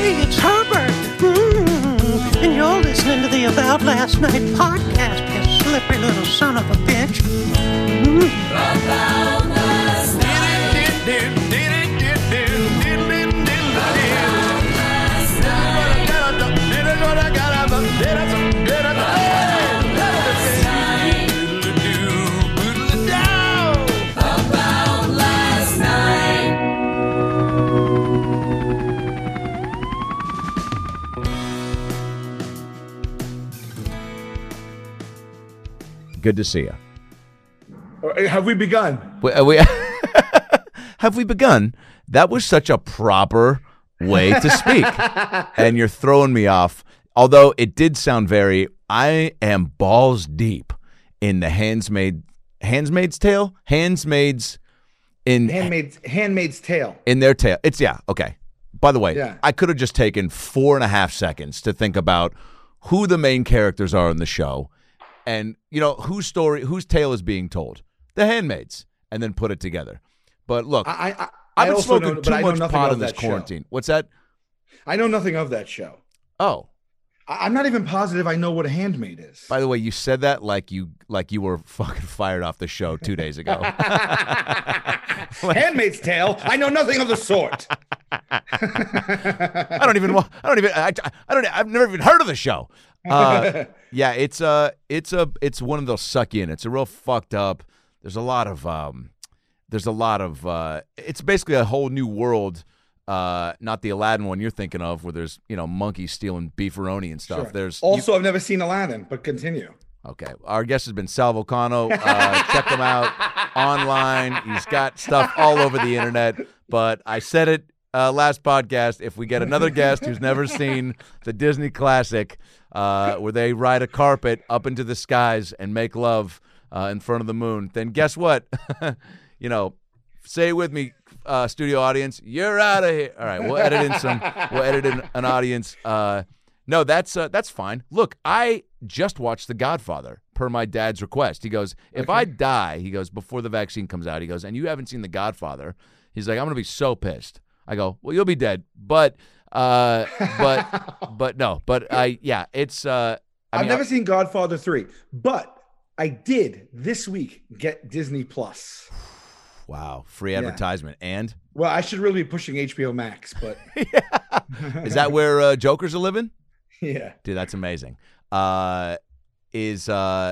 Hey, it's Herbert. And you're listening to the About Last Night podcast, you slippery little son of a bitch. About last night. Good to see you. Have we begun? Have we begun? That was such a proper way to speak. And you're throwing me off. Although it did sound very, I am balls deep in the Handmaid's Tale? Handmaid's Tale. In their tale. It's, yeah, okay. By the way, yeah. I could have just taken 4.5 seconds to think about who the main characters are in the show. And, you know, whose tale is being told? The Handmaids. And then put it together. But look, I've been smoking too much pot in this quarantine. Show. What's that? I know nothing of that show. Oh. I'm not even positive I know what a handmaid is. By the way, you said that like you were fucking fired off the show 2 days ago. Handmaid's Tale? I know nothing of the sort. I've never even heard of the show. Yeah, it's one of those suck you in. It's a real fucked up. There's a lot of it's basically a whole new world. Not the Aladdin one you're thinking of, where there's monkeys stealing beefaroni and stuff. Sure. I've never seen Aladdin, but continue. Okay, our guest has been Sal Vulcano. Check him out online. He's got stuff all over the internet. But I said it last podcast. If we get another guest who's never seen the Disney classic, where they ride a carpet up into the skies and make love in front of the moon, then guess what? Say it with me, studio audience. You're out of here. All right, we'll edit in an audience. No, that's fine. Look, I just watched The Godfather per my dad's request. He goes, if I die, he goes, before the vaccine comes out, he goes, and you haven't seen The Godfather, he's like, I'm gonna be so pissed. I go, well, you'll be dead, but no, it's. I've never seen Godfather 3, but I did this week get Disney Plus. Wow, free advertisement. Yeah. And? Well, I should really be pushing HBO Max, but. Yeah. Is that where Jokers are living? Yeah. Dude, that's amazing. Is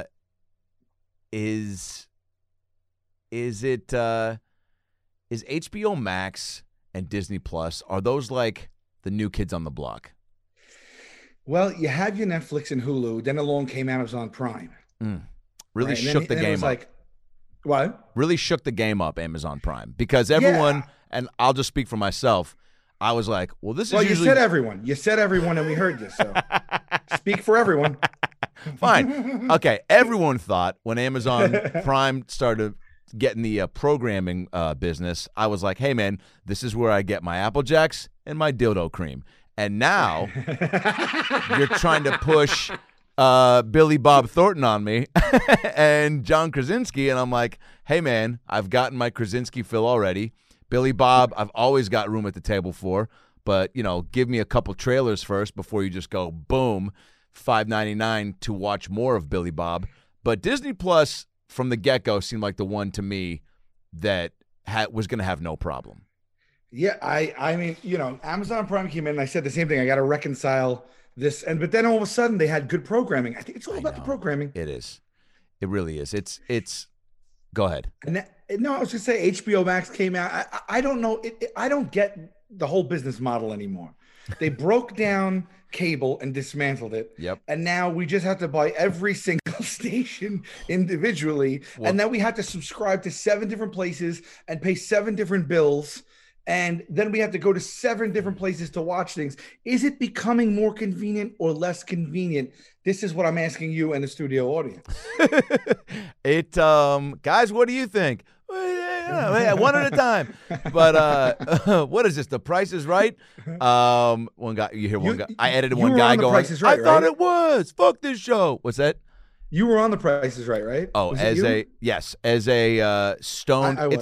HBO Max and Disney Plus, are those like the new kids on the block? Well, you have your Netflix and Hulu, then along came Amazon Prime. Really shook the game up. Like, what? Really shook the game up, Amazon Prime, because everyone, and I'll just speak for myself, I was like, well, this is usually... you said everyone. You said everyone, and we heard you, so speak for everyone. Fine. Okay, everyone thought when Amazon Prime started getting the programming business, I was like, hey, man, this is where I get my Apple Jacks and my dildo cream. And now you're trying to push... Billy Bob Thornton on me and John Krasinski, and I'm like, hey man, I've gotten my Krasinski fill already. Billy Bob, I've always got room at the table for, but give me a couple trailers first before you just go boom, $5.99 to watch more of Billy Bob. But Disney Plus from the get-go seemed like the one to me that was going to have no problem. Yeah, I mean, Amazon Prime came in and I said the same thing. I got to reconcile this, but then all of a sudden they had good programming. I think it's all about the programming. It is. It really is. It's. Go ahead. No, I was just say HBO Max came out. I don't know. I don't get the whole business model anymore. They broke down cable and dismantled it. Yep. And now we just have to buy every single station individually, and then we have to subscribe to 7 different places and pay 7 different bills. And then we have to go to 7 different places to watch things. Is it becoming more convenient or less convenient? This is what I'm asking you and the studio audience. Guys, what do you think? One at a time. But what is this? The Price is Right? One guy, you hear one guy. I edited one guy going, I thought it was. Fuck this show. What's that? You were on The Price is Right, right? Oh, as a stoned. I was.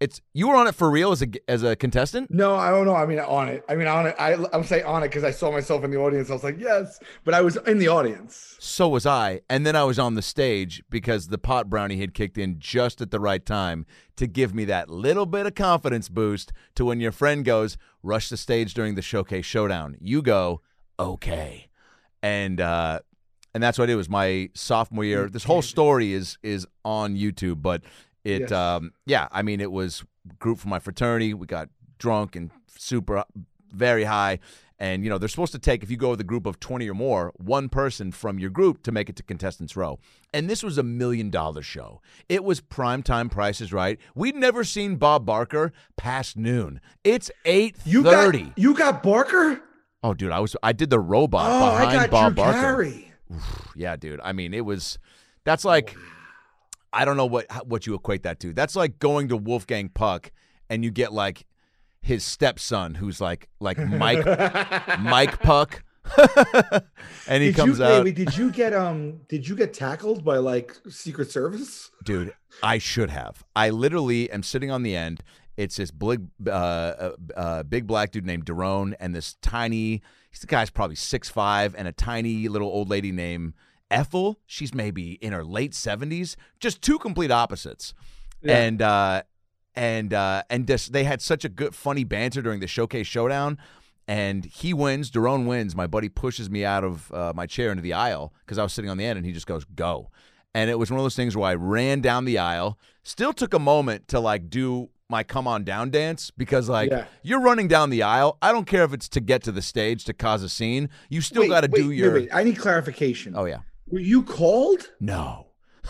you were on it for real as a contestant? No, I don't know. I mean, on it. I'm saying on it because I saw myself in the audience. I was like, yes, but I was in the audience. So was I. And then I was on the stage because the pot brownie had kicked in just at the right time to give me that little bit of confidence boost to when your friend goes, rush the stage during the Showcase Showdown. You go, okay. And that's what it was my sophomore year. This whole story is on YouTube, but it, Yes. I mean, it was a group from my fraternity. We got drunk and super, very high. And, they're supposed to take, if you go with a group of 20 or more, one person from your group to make it to Contestants Row. And this was $1 million show. It was primetime Prices Right. We'd never seen Bob Barker past noon. It's 8:30. You got Barker? Oh, dude, I did the robot behind I got Bob Drew Barker. Carey. Yeah, dude. I mean, that's like, I don't know what you equate that to. That's like going to Wolfgang Puck and you get like his stepson who's like Mike Puck. And he comes out. Wait, did you get tackled by like Secret Service? Dude, I should have. I literally am sitting on the end. It's this big black dude named Daron and this tiny, the guy's probably 6'5", and a tiny little old lady named Ethel. She's maybe in her late 70s. Just two complete opposites. Yeah. And they had such a good, funny banter during the Showcase Showdown. And he wins. Daron wins. My buddy pushes me out of my chair into the aisle because I was sitting on the end, and he just goes, go. And it was one of those things where I ran down the aisle, still took a moment to like do my come on down dance because you're running down the aisle. I don't care if it's to get to the stage to cause a scene. You still got to do your. Wait. I need clarification. Oh yeah. Were you called? No.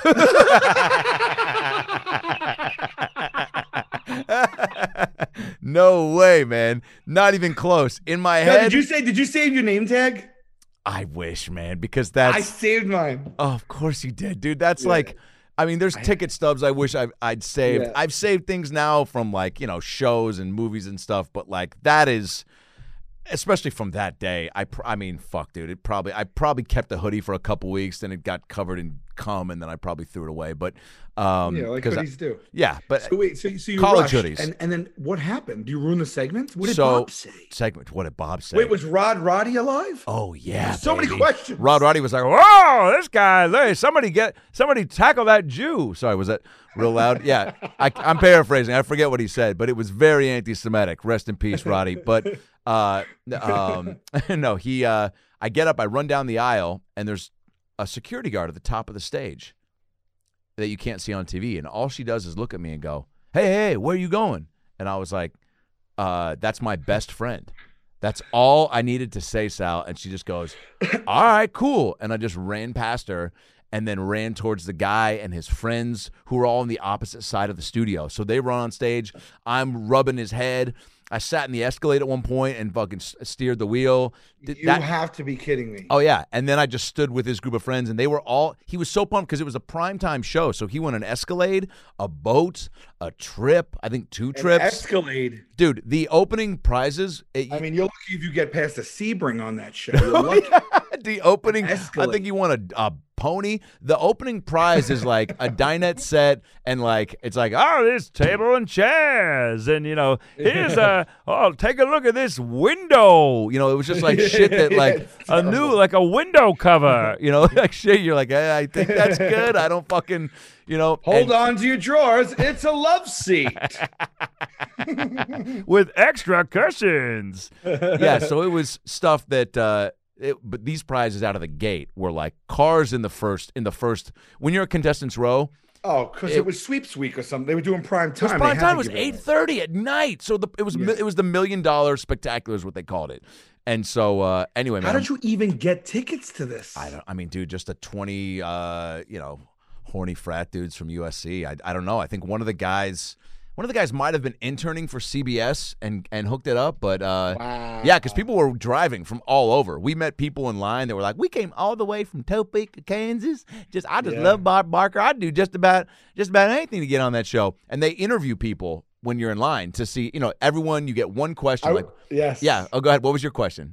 No way, man. Not even close. In my head. Did you save your name tag? I wish, man, because that's. I saved mine. Oh, of course you did, dude. That's like. I mean, there's ticket stubs I wish I'd saved. Yeah. I've saved things now from like, shows and movies and stuff, but like that is, especially from that day. I mean, fuck, dude. I probably kept the hoodie for a couple weeks, then it got covered in cum, and then I probably threw it away. But like hoodies do. Yeah, but so wait, so you college rushed, hoodies, and then what happened? Do you ruin the segment? What did Bob say? What did Bob say? Wait, was Roddy alive? Oh yeah, so many questions. Roddy was like, "Whoa, this guy! Somebody tackle that Jew!" Sorry, was that real loud? Yeah, I'm paraphrasing. I forget what he said, but it was very anti-Semitic. Rest in peace, Roddy. But no, he. I get up, I run down the aisle, and there's a security guard at the top of the stage that you can't see on TV, and all she does is look at me and go, hey, where are you going? And I was like, that's my best friend. That's all I needed to say, Sal. And she just goes, all right, cool. And I just ran past her and then ran towards the guy and his friends who were all on the opposite side of the studio. So they run on stage. I'm rubbing his head. I sat in the Escalade at one point and fucking steered the wheel. You have to be kidding me. Oh, yeah. And then I just stood with his group of friends, and he was so pumped because it was a primetime show. So he won an Escalade, a boat, a trip, I think 2 trips. Escalade. Dude, the opening prizes. You're lucky if you get past a Sebring on that show. You're lucky. The opening, Escalade. I think you won a pony. The opening prize is like a dinette set, and like it's like, oh, this table and chairs, and here's take a look at this window. It was just like shit that like like a window cover. Like shit. You're like, hey, I think that's good. I don't fucking hold on to your drawers. It's a love seat with extra cushions. Yeah, so it was stuff that. But these prizes out of the gate were like cars in the first. When you're at Contestants Row. Oh, because it was sweeps week or something. They were doing prime time. Prime time was 8:30 at night. So it was the $1 million spectacular is what they called it. And so anyway, man, how did you even get tickets to this? I mean, dude, just a 20 horny frat dudes from USC. I don't know. I think one of the guys might have been interning for CBS and hooked it up, but wow. Yeah, because people were driving from all over. We met people in line that were like, "We came all the way from Topeka, Kansas. I just love Bob Barker. I'd do just about anything to get on that show." And they interview people when you're in line to see, everyone. You get one question. Yes. Yeah. Oh, go ahead. What was your question?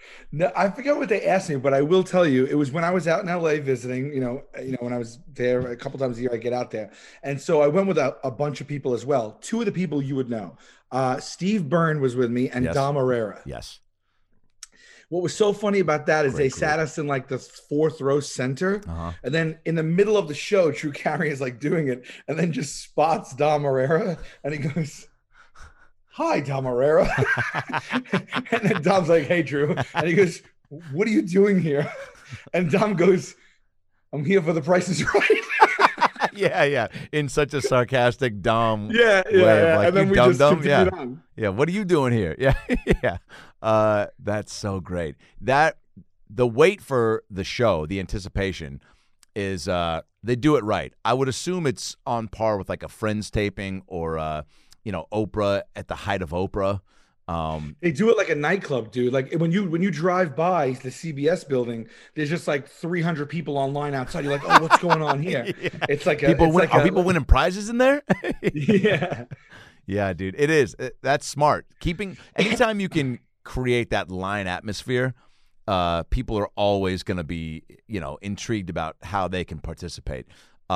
No, I forget what they asked me, but I will tell you, it was when I was out in LA visiting, when I was there a couple times a year, I get out there. And so I went with a bunch of people as well. Two of the people you would know. Steve Byrne was with me and Yes. Dom Herrera. Yes. What was so funny about that is Great they group. sat us in like the fourth row center. Uh-huh. And then in the middle of the show, Drew Carey is like doing it and then just spots Dom Herrera and he goes, "Hi, Dom Herrera." And then Dom's like, "Hey, Drew." And he goes, "What are you doing here?" And Dom goes, "I'm here for The Price is Right." Yeah. In such a sarcastic, dumb Yeah. way of like, And then you we dumb just dumb. continued Yeah. on. Yeah. What are you doing here? Yeah. Yeah. That's so great. The wait for the show, the anticipation is they do it right. I would assume it's on par with like a Friends taping or Oprah at the height of Oprah. They do it like a nightclub, dude. Like when you drive by the CBS building, there's just like 300 people online outside. You're like, "Oh, what's going on here?" Yeah. It's like Are people like, winning prizes in there? yeah. Yeah, dude, it is. That's smart. Anytime you can create that line atmosphere, people are always going to be, intrigued about how they can participate.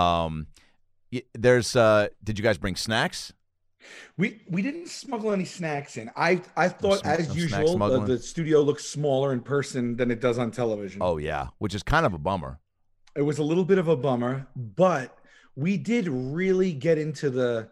Did you guys bring snacks? We didn't smuggle any snacks in. I thought, as snack usual, smuggling? the studio looks smaller in person than it does on television. Oh yeah, which is kind of a bummer. It was a little bit of a bummer, but we did really get into the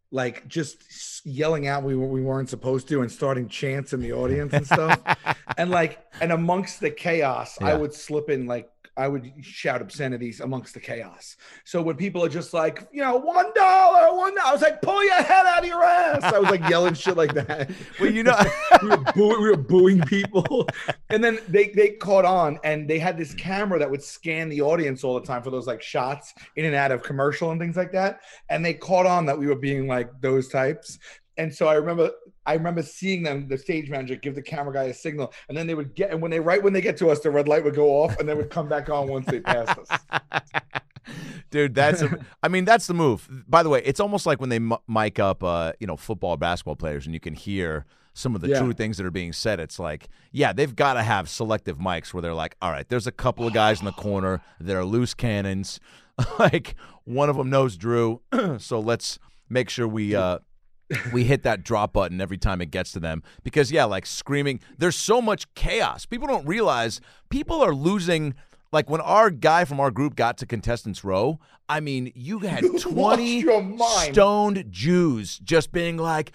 just yelling out we weren't supposed to and starting chants in the audience and stuff. and amongst the chaos, Yeah. I would slip in I would shout obscenities amongst the chaos. So when people are just like, $1, $1, I was like, "Pull your head out of your ass." I was like yelling shit like that. Well, we were booing people. And then they caught on and they had this camera that would scan the audience all the time for those like shots in and out of commercial and things like that. And they caught on that we were being like those types. And so I remember seeing them, the stage manager, give the camera guy a signal, and then they would and when they get to us, the red light would go off, and then would come back on once they passed us. Dude, that's the move. By the way, it's almost like when they mic up, football, basketball players, and you can hear some of the true things that are being said. It's like, yeah, they've got to have selective mics where they're like, all right, there's a couple of guys in the corner that are loose cannons. Like one of them knows Drew, so let's make sure we hit that drop button every time it gets to them because, like screaming, there's so much chaos. People don't realize people are losing. Like when our guy from our group got to contestants row, I mean, you had 20 stoned Jews just being like,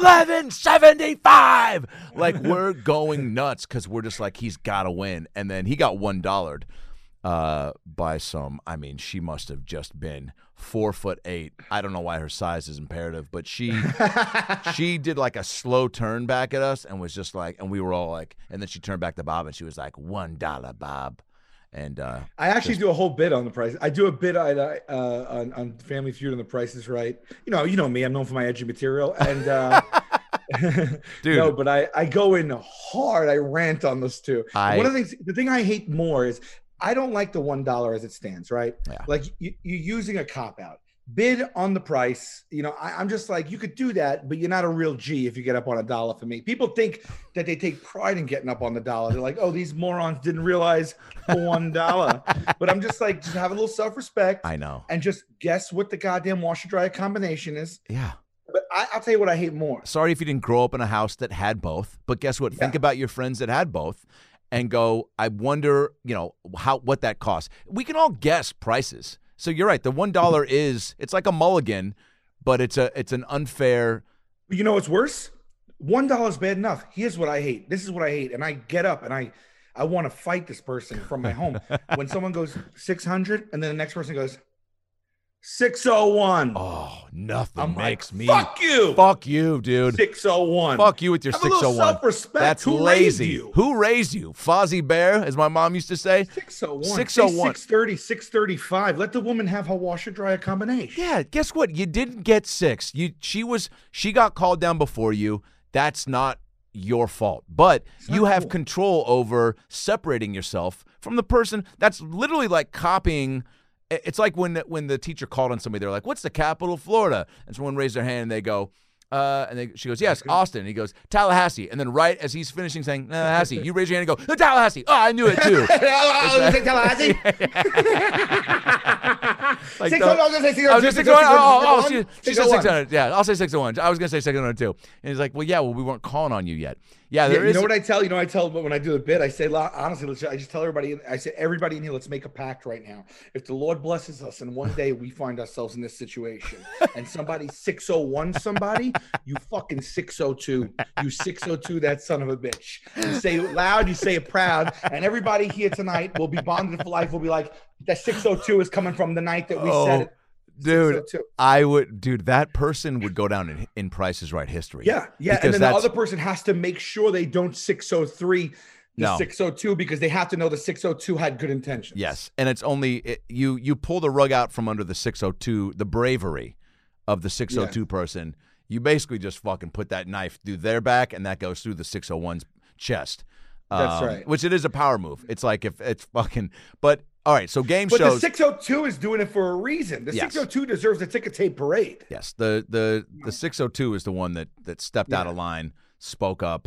11.75. Like we're going nuts because we're just like, he's got to win. And then he got $1 by some, she must have just been 4'8". I don't know why her size is imperative, but she did like a slow turn back at us and was just like, and we were all like, and then she turned back to Bob and she was like, $1, Bob. And I actually do a whole bit on The Price. I do a bit on Family Feud and The Price is Right. You know me. I'm known for my edgy material, and dude, no, but I go in hard. I rant on this too. One of the thing I hate more is I don't like the $1 as it stands. Right, like you're using a cop out. Bid on the price. I'm just like, you could do that, but you're not a real G if you get up on $1 for me. People think that they take pride in getting up on the dollar. They're like, "Oh, these morons didn't realize $1." But I'm just like, just have a little self-respect. I know. And just guess what the goddamn washer dryer combination is. Yeah. But I'll tell you what I hate more. Sorry if you didn't grow up in a house that had both, but guess what? Think about your friends that had both and go, I wonder, what that costs. We can all guess prices. So you're right. The $1 it's like a mulligan, but it's an unfair. You know what's worse? $1 is bad enough. Here's what I hate. This is what I hate. And I get up and I want to fight this person from my home. When someone goes 600 and then the next person goes 601. Oh, nothing makes me. Fuck you. Fuck you, dude. 601. Fuck you with your Have 601. A little self-respect. That's Who lazy. Raised you? Who raised you? Fozzie Bear, as my mom used to say. 601. 601. 630, 635. Let the woman have her washer dryer combination. Yeah, guess what? You didn't get 6. She got called down before you. That's not your fault. But you have control over separating yourself from the person. That's literally like copying. It's like when the teacher called on somebody, they're like, "What's the capital of Florida?" And someone raised their hand and they go, She goes, yes, Austin. And he goes, Tallahassee. And then right as he's finishing saying Tallahassee, you raise your hand and go, no, Tallahassee. Oh, I knew it too. Tallahassee. Like 601, I was gonna say 602. I was just 601. She said 600. Yeah, I'll say 601. I was gonna say 602. And he's like, well, yeah, we weren't calling on you yet. Yeah, there is. You know what I tell? When I do the bit, I say, honestly, I just tell everybody. I say, everybody in here, let's make a pact right now. If the Lord blesses us, and one day we find ourselves in this situation, and somebody 601 somebody, you fucking 602, you 602 that son of a bitch. You say it loud, you say it proud, and everybody here tonight will be bonded for life. Will be like, that 602 is coming from the night that we said it. Dude, that person would go down in Price is Right history. Yeah. And then the other person has to make sure they don't 603 the 602 because they have to know the 602 had good intentions. Yes, and it's only you pull the rug out from under the 602, the bravery of the 602 person. You basically just fucking put that knife through their back, and that goes through the 601's chest. That's right. Which it is a power move. It's like if it's fucking, but. All right, so game shows. But the 602 is doing it for a reason. The 602 deserves a ticker tape parade. Yes, the 602 is the one that stepped out of line, spoke up.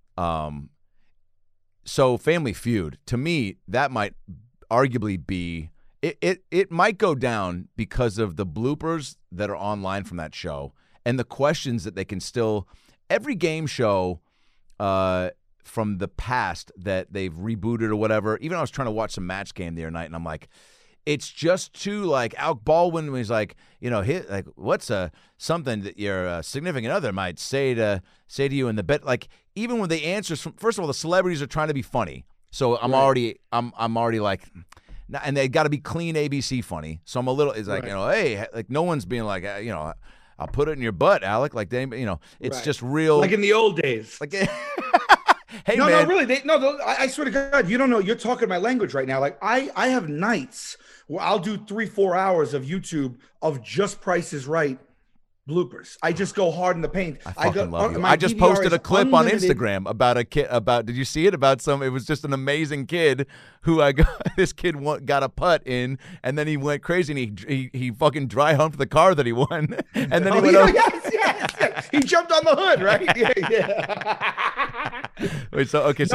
So Family Feud, to me, that might arguably be it might go down because of the bloopers that are online from that show and the questions that they can still. Every game show. From the past that they've rebooted or whatever. Even I was trying to watch some Match Game the other night, and I'm like, it's just too like Alec Baldwin when he's like, what's something that your significant other might say to you in the bed. Like even when the answers from first of all, the celebrities are trying to be funny, so I'm already like, and they got to be clean ABC funny. So I'm a little. It's like hey, like no one's being like I'll put it in your butt, Alec. Like they, it's just real. Like in the old days. Like. Hey, no, man. no, really. I swear to God, you don't know. You're talking my language right now. Like I have nights where I'll do 3-4 hours of YouTube of just Price is Right bloopers. I just go hard in the paint. I love you. I just posted a clip on Instagram about a kid. Did you see it? It was just an amazing kid who this kid got a putt in, and then he went crazy and he fucking dry humped the car that he won, and then he went over. Yes. He jumped on the hood, right? Yeah. Wait, so dude,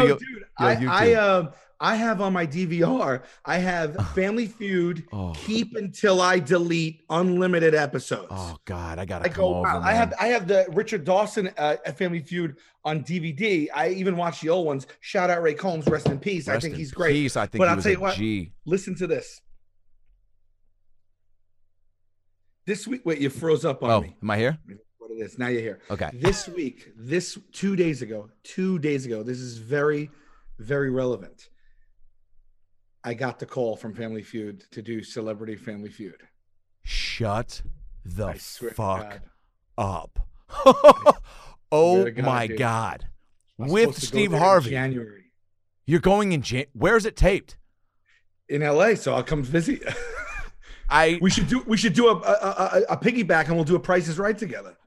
I have on my DVR, I have Family Feud, Keep Until I Delete, unlimited episodes. Oh God, I gotta come over. Wow. I have the Richard Dawson Family Feud on DVD. I even watched the old ones. Shout out Ray Combs, rest in peace. I think he's great. But I'll tell you what. Listen to this. This week, wait, you froze up on me. Am I here? What it is now? You're here. Okay. This week, 2 days ago. This is very, very relevant. I got the call from Family Feud to do Celebrity Family Feud. Shut the fuck up. Oh my God. With Steve Harvey. January. You're going in January. Where is it taped? In LA, so I'll come visit you. We should do a piggyback and we'll do a Price is Right together.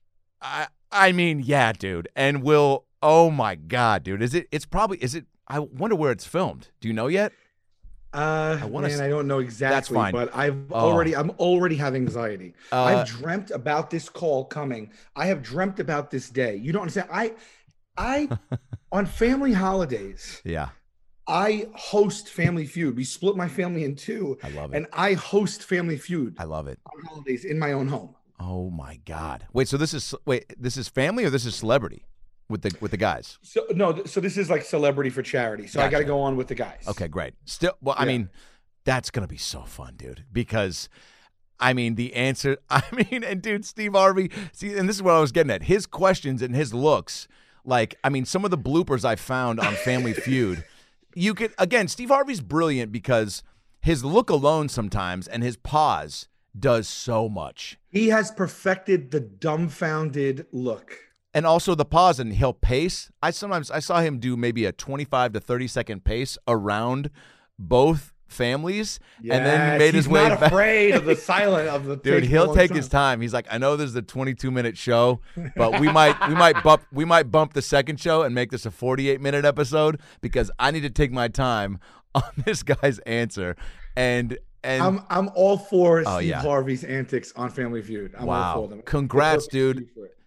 I mean, yeah, dude. And oh my God, dude. Is it I wonder where it's filmed. Do you know yet? I don't know exactly. That's fine. But I'm already have anxiety. I've dreamt about this call coming. I have dreamt about this day. You don't understand. I on family holidays. Yeah. I host Family Feud. We split my family in two. I love it. And I host Family Feud. I love it. On holidays in my own home. Oh my God. Wait, so this is family or this is celebrity with the guys? So this is like celebrity for charity. So gotcha. I got to go on with the guys. Okay, great. Still, well, yeah. I mean, that's going to be so fun, dude, because the answer, and dude, Steve Harvey, and this is what I was getting at. His questions and his looks, some of the bloopers I found on Family Feud, Steve Harvey's brilliant because his look alone sometimes and his pause does so much. He has perfected the dumbfounded look. And also the pause, and he'll pace. I saw him do maybe a 25 to 30 second pace around both families, and then made his way back. He's not afraid of the silent of the dude. He'll take his time. He's like, I know this is a 22-minute show, but we might bump the second show and make this a 48-minute episode because I need to take my time on this guy's answer. And I'm all for Steve Harvey's antics on Family Feud. I'm all for them. Congrats, dude.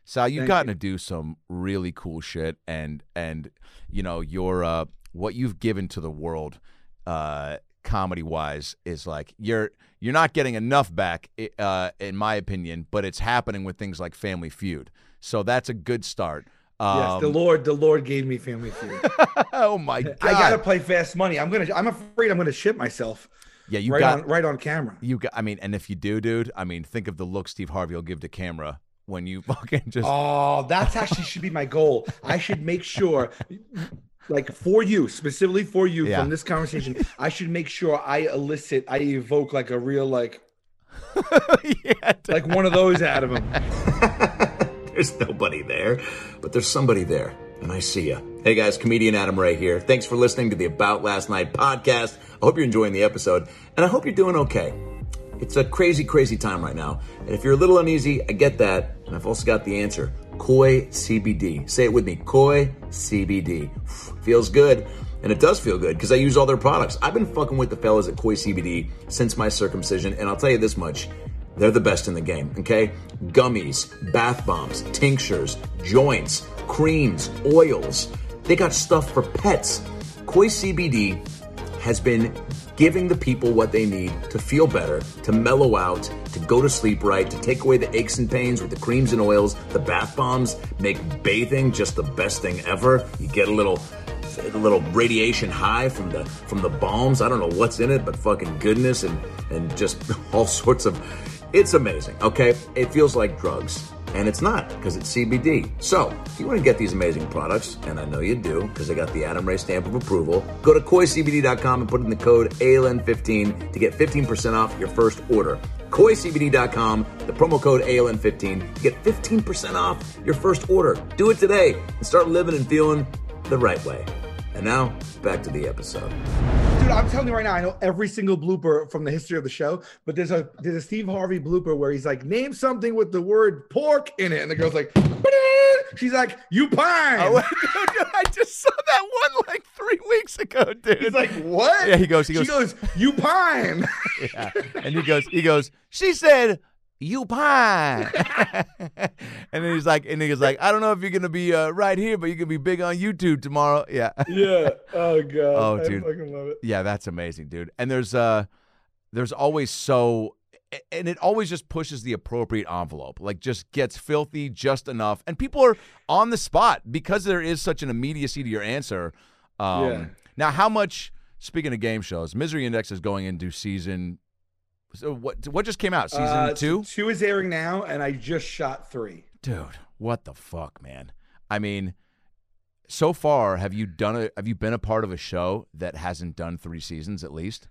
Sal, you've Thank gotten you. to do some really cool shit, and you know your what you've given to the world, comedy wise, is like you're not getting enough back, in my opinion. But it's happening with things like Family Feud, so that's a good start. Yes, the Lord gave me Family Feud. Oh my God! I gotta play Fast Money. I'm afraid I'm gonna shit myself. Yeah, you right on camera. You got. I mean, and if you do, dude, I mean, think of the look Steve Harvey will give to camera when you fucking just. Oh, that's actually should be my goal. I should make sure, like for you, specifically for you, Yeah. from this conversation, I should make sure I evoke like a real like Yeah, dude. like one of those out of him. There's nobody there, but there's somebody there, and I see ya. Hey guys, comedian Adam Ray here. Thanks for listening to the About Last Night podcast. I hope you're enjoying the episode, and I hope you're doing okay. It's a crazy, crazy time right now, and if you're a little uneasy, I get that, and I've also got the answer. Koi CBD. Say it with me, Koi CBD. Feels good. And it does feel good because I use all their products. I've been fucking with the fellas at Koi CBD since my circumcision, and I'll tell you this much. They're the best in the game, okay? Gummies, bath bombs, tinctures, joints, creams, oils. They got stuff for pets. Koi CBD has been giving the people what they need to feel better, to mellow out, to go to sleep right, to take away the aches and pains with the creams and oils. The bath bombs make bathing just the best thing ever. You get a little radiation high from the balms. I don't know what's in it, but fucking goodness and just all sorts of. It's amazing, okay? It feels like drugs, and it's not because it's CBD. So, if you want to get these amazing products, and I know you do because I got the Adam Ray stamp of approval, go to KoiCBD.com and put in the code ALN15 to get 15% off your first order. KoiCBD.com, the promo code ALN15 to get 15% off your first order. Do it today and start living and feeling the right way. And now, back to the episode. Dude, I'm telling you right now, I know every single blooper from the history of the show, but there's a Steve Harvey blooper where he's like, name something with the word pork in it. And the girl's like, she's like, you pine. Oh, dude, I just saw that one like 3 weeks ago, dude. He's like, what? Yeah, he goes, She goes, you pine. yeah. And he goes, she said, you pine. And then he's like, I don't know if you're going to be right here, but you're going to be big on YouTube tomorrow. Yeah. Yeah. Oh, God. Oh, dude. I fucking love it. Yeah, that's amazing, dude. And there's always and it always just pushes the appropriate envelope, like just gets filthy just enough. And people are on the spot because there is such an immediacy to your answer. Yeah. Now, how much, speaking of game shows, Misery Index is going into season. So what just came out? Season 2? 2 is airing now, and I just shot 3. Dude, what the fuck, man? I mean, so far, have you been a part of a show that hasn't done 3 seasons at least?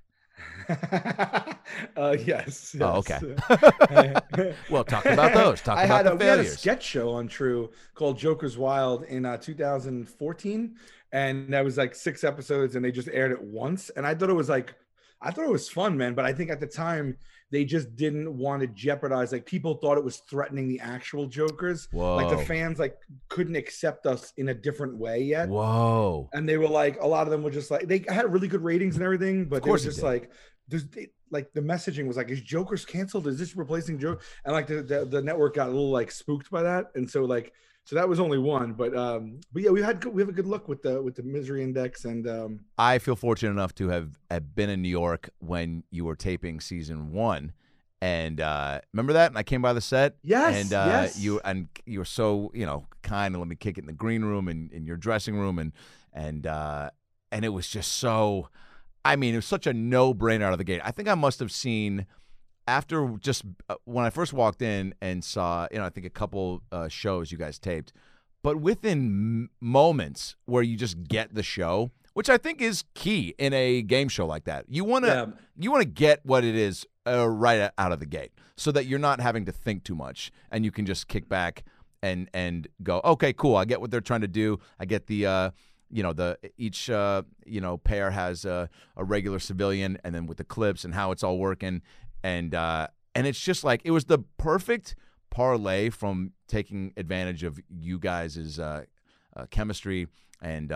Yes. Oh, okay. Well, talk about those. Talk about the we had a failures. sketch show on True called Joker's Wild in 2014, and that was like 6 episodes, and they just aired it once. And I thought it was fun, man. But I think at the time they just didn't want to jeopardize. Like people thought it was threatening the actual Jokers. Whoa. Like the fans like couldn't accept us in a different way yet. Whoa. And they were like, a lot of them were just like, they had really good ratings and everything, but they were just like, like the messaging was like, is Joker's canceled? Is this replacing Joker? And like the network got a little like spooked by that. And so like, so that was only one, but yeah, we have a good look with the Misery Index, and I feel fortunate enough to have been in New York when you were taping season 1, and remember that? And I came by the set. Yes, and yes. you were so kind and let me kick it in the green room and in your dressing room, and it was just so. I mean, it was such a no-brainer out of the gate. I think I must have seen. After just when I first walked in and saw, I think a couple shows you guys taped, but within moments where you just get the show, which I think is key in a game show like that. You want to get what it is right out of the gate, so that you're not having to think too much and you can just kick back and go, okay, cool. I get what they're trying to do. I get the. Each pair has a regular civilian, and then with the clips and how it's all working. And it's just like it was the perfect parlay from taking advantage of you guys' chemistry and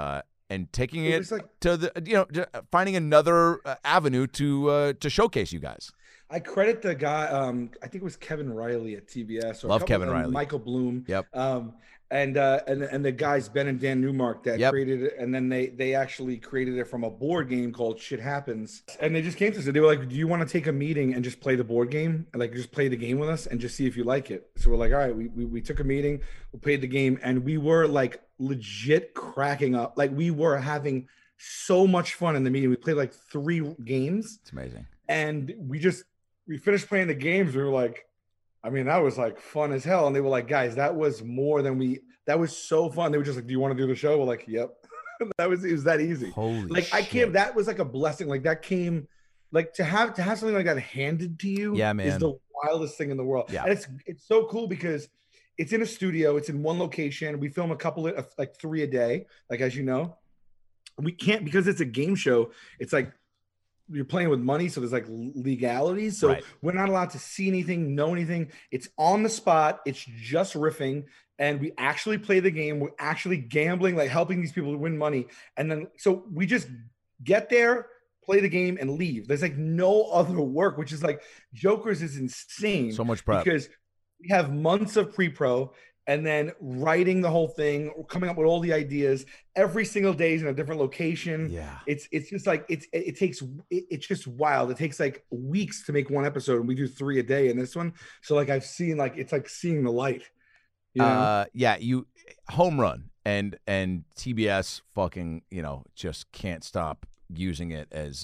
and taking It it was like- to the finding another avenue to showcase you guys. I credit the guy. I think it was Kevin Riley at TBS. Or Love Kevin Riley. Michael Bloom. Yep. And the guys Ben and Dan Newmark that Yep. created it, and then they actually created it from a board game called Shit Happens. And they just came to us and they were like, "Do you want to take a meeting and just play the board game? Like just play the game with us and just see if you like it?" So we're like, "All right." We took a meeting, we played the game, and we were like legit cracking up. Like we were having so much fun in the meeting. We played like 3 games. It's amazing. And we finished playing the games. We were like, I mean, that was like fun as hell. And they were like, guys, that was more than that was so fun. They were just like, do you want to do the show? We're like, yep. It was that easy. Holy like shit. I can't, that was like a blessing. Like that came, like to have something like that handed to you Yeah, man. is the wildest thing in the world. Yeah. And it's so cool because it's in a studio. It's in one location. We film a couple of like 3 a day, like, as you know. We can't, because it's a game show. It's like, you're playing with money, so there's like legalities. So Right. we're not allowed to see anything, know anything. It's on the spot. It's just riffing. And we actually play the game. We're actually gambling, like helping these people win money. And then, so we just get there, play the game, and leave. There's like no other work, which is like, Jokers is insane. So much prep. Because we have months of pre-pro and then writing the whole thing, coming up with all the ideas. Every single day is in a different location. Yeah. It's just like it's just wild. It takes like weeks to make one episode, and we do 3 a day in this one. So like I've seen, like, it's like seeing the light. You know? Yeah, you home run, and TBS fucking just can't stop using it as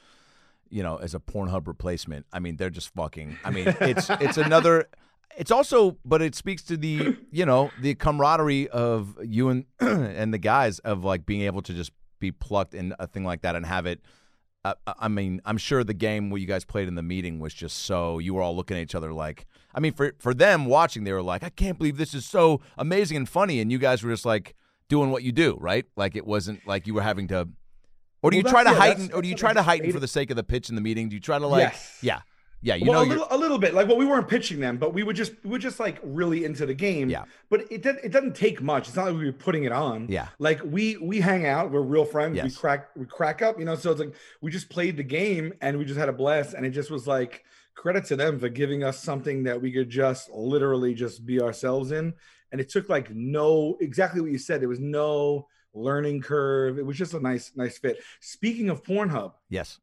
as a Pornhub replacement. I mean, they're just fucking. I mean, it's another. It's also, but it speaks to the the camaraderie of you and and the guys, of like being able to just be plucked in a thing like that and have it. I mean, I'm sure the game where you guys played in the meeting was just so, you were all looking at each other like, I mean, for them watching, they were like, I can't believe this is so amazing and funny, and you guys were just like doing what you do, right? Like it wasn't like you were having to, or do you try to heighten, or do you try to heighten for the sake of the pitch in the meeting? Do you try to like, Yes. Yeah, a little bit. Like, well, we weren't pitching them, but we were just like really into the game. Yeah. But it doesn't take much. It's not like we were putting it on. Yeah. Like we hang out. We're real friends. Yes. We crack up. So it's like we just played the game and we just had a blast. And it just was like, credit to them for giving us something that we could just literally just be ourselves in. And it took like exactly what you said. There was no learning curve. It was just a nice fit. Speaking of Pornhub. Yes.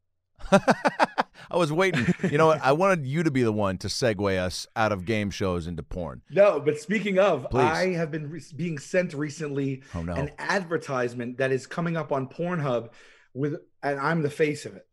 I was waiting. You know what? I wanted you to be the one to segue us out of game shows into porn. No, but speaking of, Please. I have been being sent recently an advertisement that is coming up on Pornhub and I'm the face of it.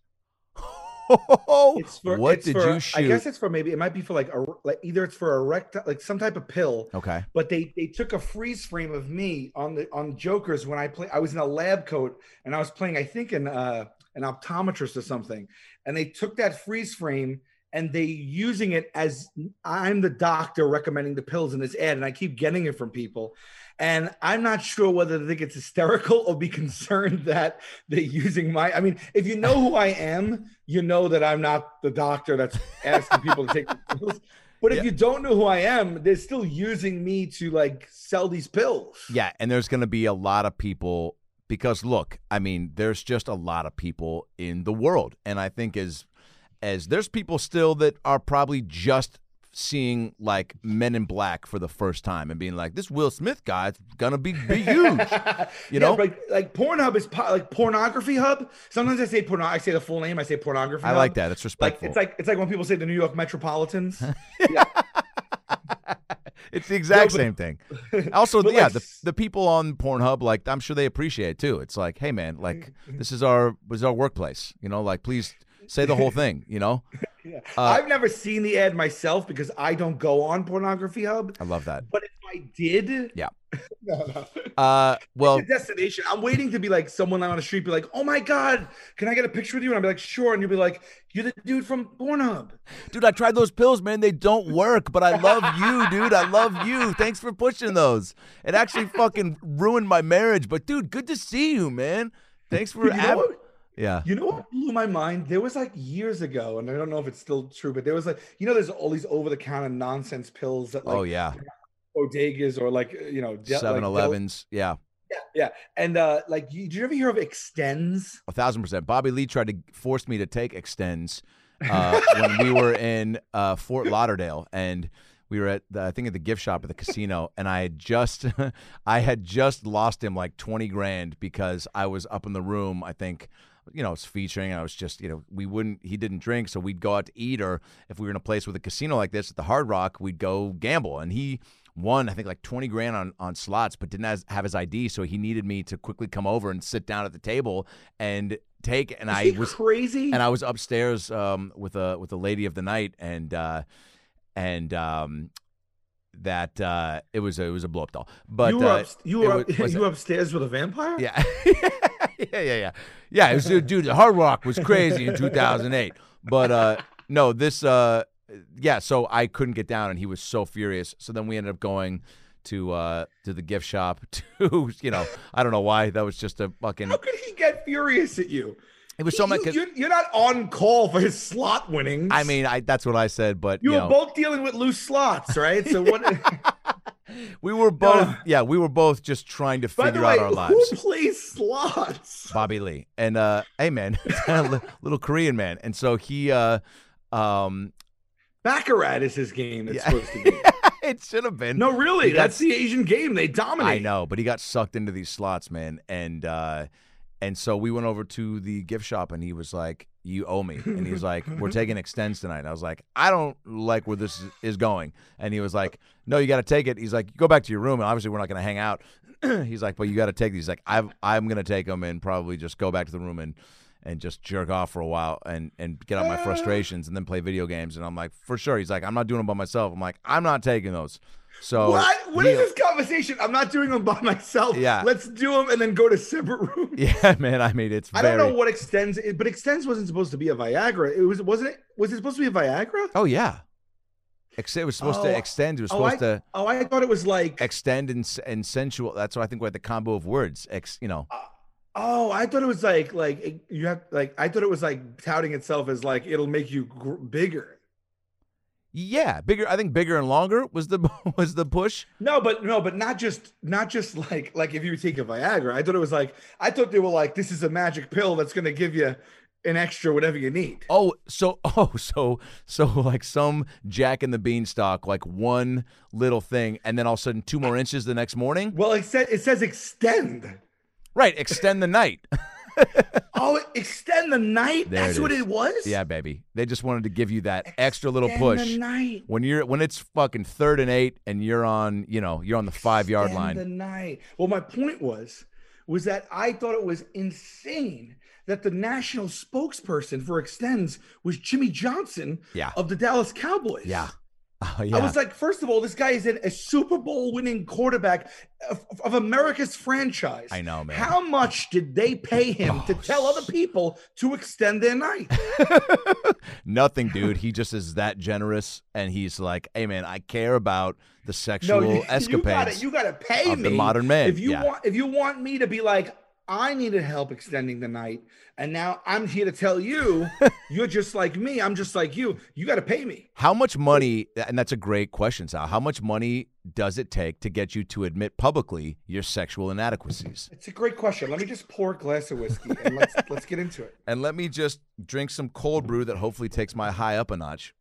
What did you shoot? I guess it's for it might be for like either it's for erectile, like some type of pill. Okay. But they took a freeze frame of me on Jokers when I was in a lab coat and I was playing, I think, an optometrist or something. And they took that freeze frame and they using it as I'm the doctor recommending the pills in this ad, and I keep getting it from people. And I'm not sure whether they think it's hysterical or be concerned that they're using I mean, if you know who I am, you know that I'm not the doctor that's asking people to take the pills. But if you don't know who I am, they're still using me to like sell these pills. Yeah, and there's going to be a lot of people, because look, I mean, there's just a lot of people in the world. And I think as there's people still that are probably just seeing like Men in Black for the first time and being like, this Will Smith guy is gonna be huge, you know? Like Pornhub is like Pornography Hub. Sometimes I say I say the full name. I say Pornography Hub. I like that. It's respectful. It's like when people say the New York Metropolitans. Yeah. It's the exact same thing. Also, the people on Pornhub, like, I'm sure they appreciate it too. It's like, hey man, like this is our workplace, like, please say the whole thing, Yeah. I've never seen the ad myself because I don't go on Pornography Hub. I love that. But if I did, yeah. No. Well, it's a destination. I'm waiting to be like someone on the street be like, oh my God, can I get a picture with you? And I'll be like, sure. And you'll be like, you're the dude from Pornhub. Dude, I tried those pills, man. They don't work, but I love you, dude. I love you. Thanks for pushing those. It actually fucking ruined my marriage. But dude, good to see you, man. Thanks for Yeah. You know what blew my mind? There was like years ago, and I don't know if it's still true, but there was like, there's all these over-the-counter nonsense pills that like, oh yeah, bodegas or like, 7-Elevens, yeah. Yeah. And like, did you ever hear of Extends? 1,000%. Bobby Lee tried to force me to take Extends when we were in Fort Lauderdale, and we were at I think at the gift shop at the casino, and I had just lost him like 20 grand because I was up in the room. I think, it's featuring. I was just, he didn't drink, so we'd go out to eat, or if we were in a place with a casino like this at the Hard Rock, we'd go gamble, and he won, I think, like 20 grand on slots, but didn't have his ID, so he needed me to quickly come over and sit down at the table and take. And I was crazy, and I was upstairs with a lady of the night, and that it was a blow up doll. But you were upstairs with a vampire. Yeah. Yeah. It was, dude. The Hard Rock was crazy in 2008, but no, this. Yeah, so I couldn't get down, and he was so furious. So then we ended up going to the gift shop to, I don't know why. That was just a fucking. How could he get furious at you? It was so much. You're not on call for his slot winnings. I mean, that's what I said, but you were both dealing with loose slots, right? So what? We were both, we were both just trying to figure out our lives. Who plays slots? Bobby Lee, and hey man, little Korean man, and so he Baccarat is his game. It's supposed to be. It should have been. No, really, that's the Asian game. They dominate. I know, but he got sucked into these slots, man, and so we went over to the gift shop, and he was like, "You owe me," and he was like, "We're taking Extends tonight." And I was like, "I don't like where this is going," and he was like, "No, you got to take it." He's like, "Go back to your room, and obviously we're not going to hang out." He's like, "But you got to take these." He's like, I'm going to take them and probably just go back to the room and just jerk off for a while and get out my frustrations and then play video games. And I'm like, for sure. He's like, I'm not doing them by myself. I'm like, I'm not taking those. So what is this conversation? I'm not doing them by myself. Yeah. Let's do them and then go to separate rooms. Yeah, man. I mean, I don't know what Extends, but Extends wasn't supposed to be a Viagra. Was it supposed to be a Viagra? Oh, yeah. It was supposed to extend. It was supposed to. Oh, I thought it was like extend and sensual. That's what I think. We're the combo of words. Oh, I thought it was like you have like I thought it was like touting itself as like it'll make you bigger. Yeah, bigger. I think bigger and longer was the push. No, but not just like if you take a Viagra. I thought they were like, this is a magic pill that's gonna give you an extra whatever you need. So like some Jack and the Beanstalk, like one little thing, and then all of a sudden 2 more inches the next morning. Well, it says extend. Right, extend the night. Oh, extend the night. That's what it was. Yeah, baby. They just wanted to give you that extra little push. The night. When it's fucking 3rd and 8, and you're on the 5-yard line. The night. Well, my point was that I thought it was insane that the national spokesperson for Extends was Jimmy Johnson of the Dallas Cowboys. Yeah. Oh, yeah. I was like, first of all, this guy is a Super Bowl winning quarterback of America's franchise. I know, man. How much did they pay him to tell other people to extend their night? Nothing, dude. He just is that generous, and he's like, hey, man, I care about the sexual escapades. You gotta pay of me the modern man. If you want me to be like, I needed help extending the night, and now I'm here to tell you, you're just like me. I'm just like you. You got to pay me. How much money, and that's a great question, Sal, how much money does it take to get you to admit publicly your sexual inadequacies? It's a great question. Let me just pour a glass of whiskey, and let's get into it. And let me just drink some cold brew that hopefully takes my high up a notch.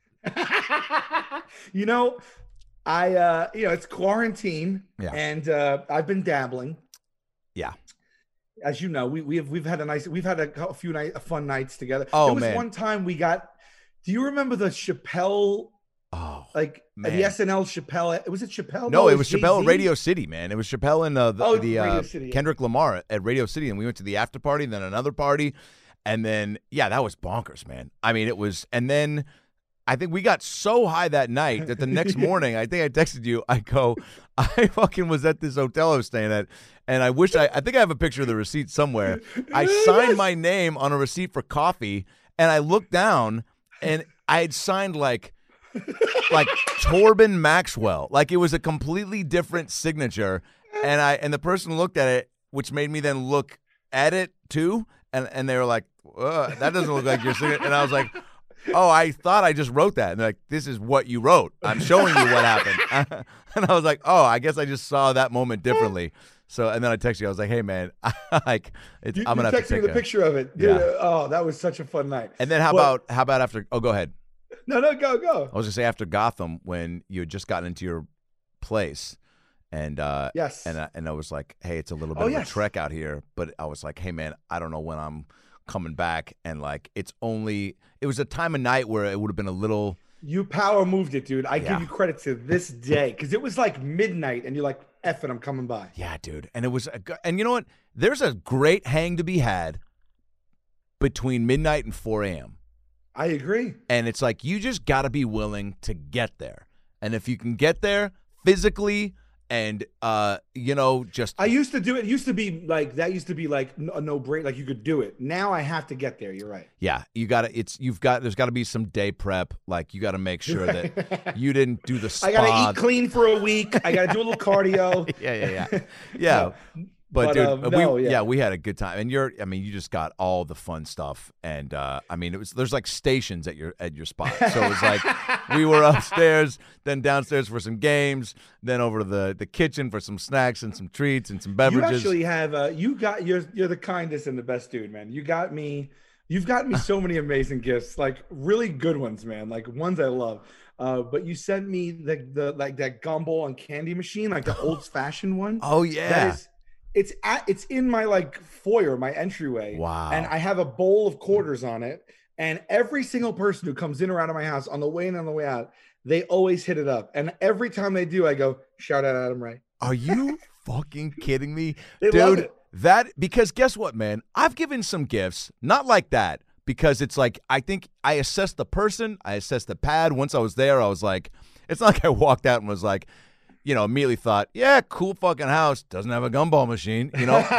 It's quarantine, and I've been dabbling. Yeah. As you know, we've had a few fun nights together. Oh, there was man. one time we got. Do you remember the Chappelle? Oh, like the SNL Chappelle. Was it Chappelle? No, it was Chappelle at Radio City, man. It was Chappelle and Radio City, Kendrick Lamar at Radio City, and we went to the after party, then another party, and then that was bonkers, man. I mean, it was, and then I think we got so high that night that the next morning, I think I texted you. I go, I fucking was at this hotel I was staying at, and I think I have a picture of the receipt somewhere. I signed my name on a receipt for coffee, and I looked down, and I had signed like Torben Maxwell, like it was a completely different signature, and the person looked at it, which made me then look at it too, and they were like, that doesn't look like your signature, and I was like, oh, I thought I just wrote that. And they're like, this is what you wrote. I'm showing you what happened. And I was like, oh, I guess I just saw that moment differently. So, and then I texted you. I was like, "Hey, man, like, I'm gonna have to texted me take the picture of it. Dude, Yeah. Oh, that was such a fun night. And then how about after? Oh, go ahead. No, go. I was gonna say after Gotham when you had just gotten into your place, and Yes. and I was like, "Hey, it's a little bit of a trek out here," but I was like, "Hey, man, I don't know when I'm coming back," and like it was a time of night where it would have been a little. You power moved it, dude. I give you credit to this day because it was like midnight, and you're like, "F it, I'm coming by." Yeah, dude. And it was, and you know what? There's a great hang to be had between midnight and 4 a.m. I agree. And it's like you just got to be willing to get there, and if you can get there physically. And just I used to do it. It used to be like that. Used to be like a no break. Like you could do it. Now I have to get there. You're right. Yeah, you got to. There's got to be some day prep. Like you got to make sure that you didn't do the spa. I got to eat clean for a week. I got to do a little cardio. Yeah. But dude, we we had a good time, and you just got all the fun stuff, and there's like stations at your spot, so it was like we were upstairs, then downstairs for some games, then over to the kitchen for some snacks and some treats and some beverages. You actually have you're the kindest and the best dude, man. You've got me so many amazing gifts, like really good ones, man, like ones I love. But you sent me the like that gumball and candy machine, like the old fashioned one. Oh yeah. It's in my like foyer, my entryway. Wow. And I have a bowl of quarters on it. And every single person who comes in or out of my house on the way in and on the way out, they always hit it up. And every time they do, I go, shout out Adam Ray. Are you fucking kidding me? They Dude, love it. Because guess what, man? I've given some gifts, not like that, because it's like, I think I assessed the person, I assessed the pad. Once I was there, I was like, it's not like I walked out and was like, immediately thought, yeah, cool fucking house. Doesn't have a gumball machine,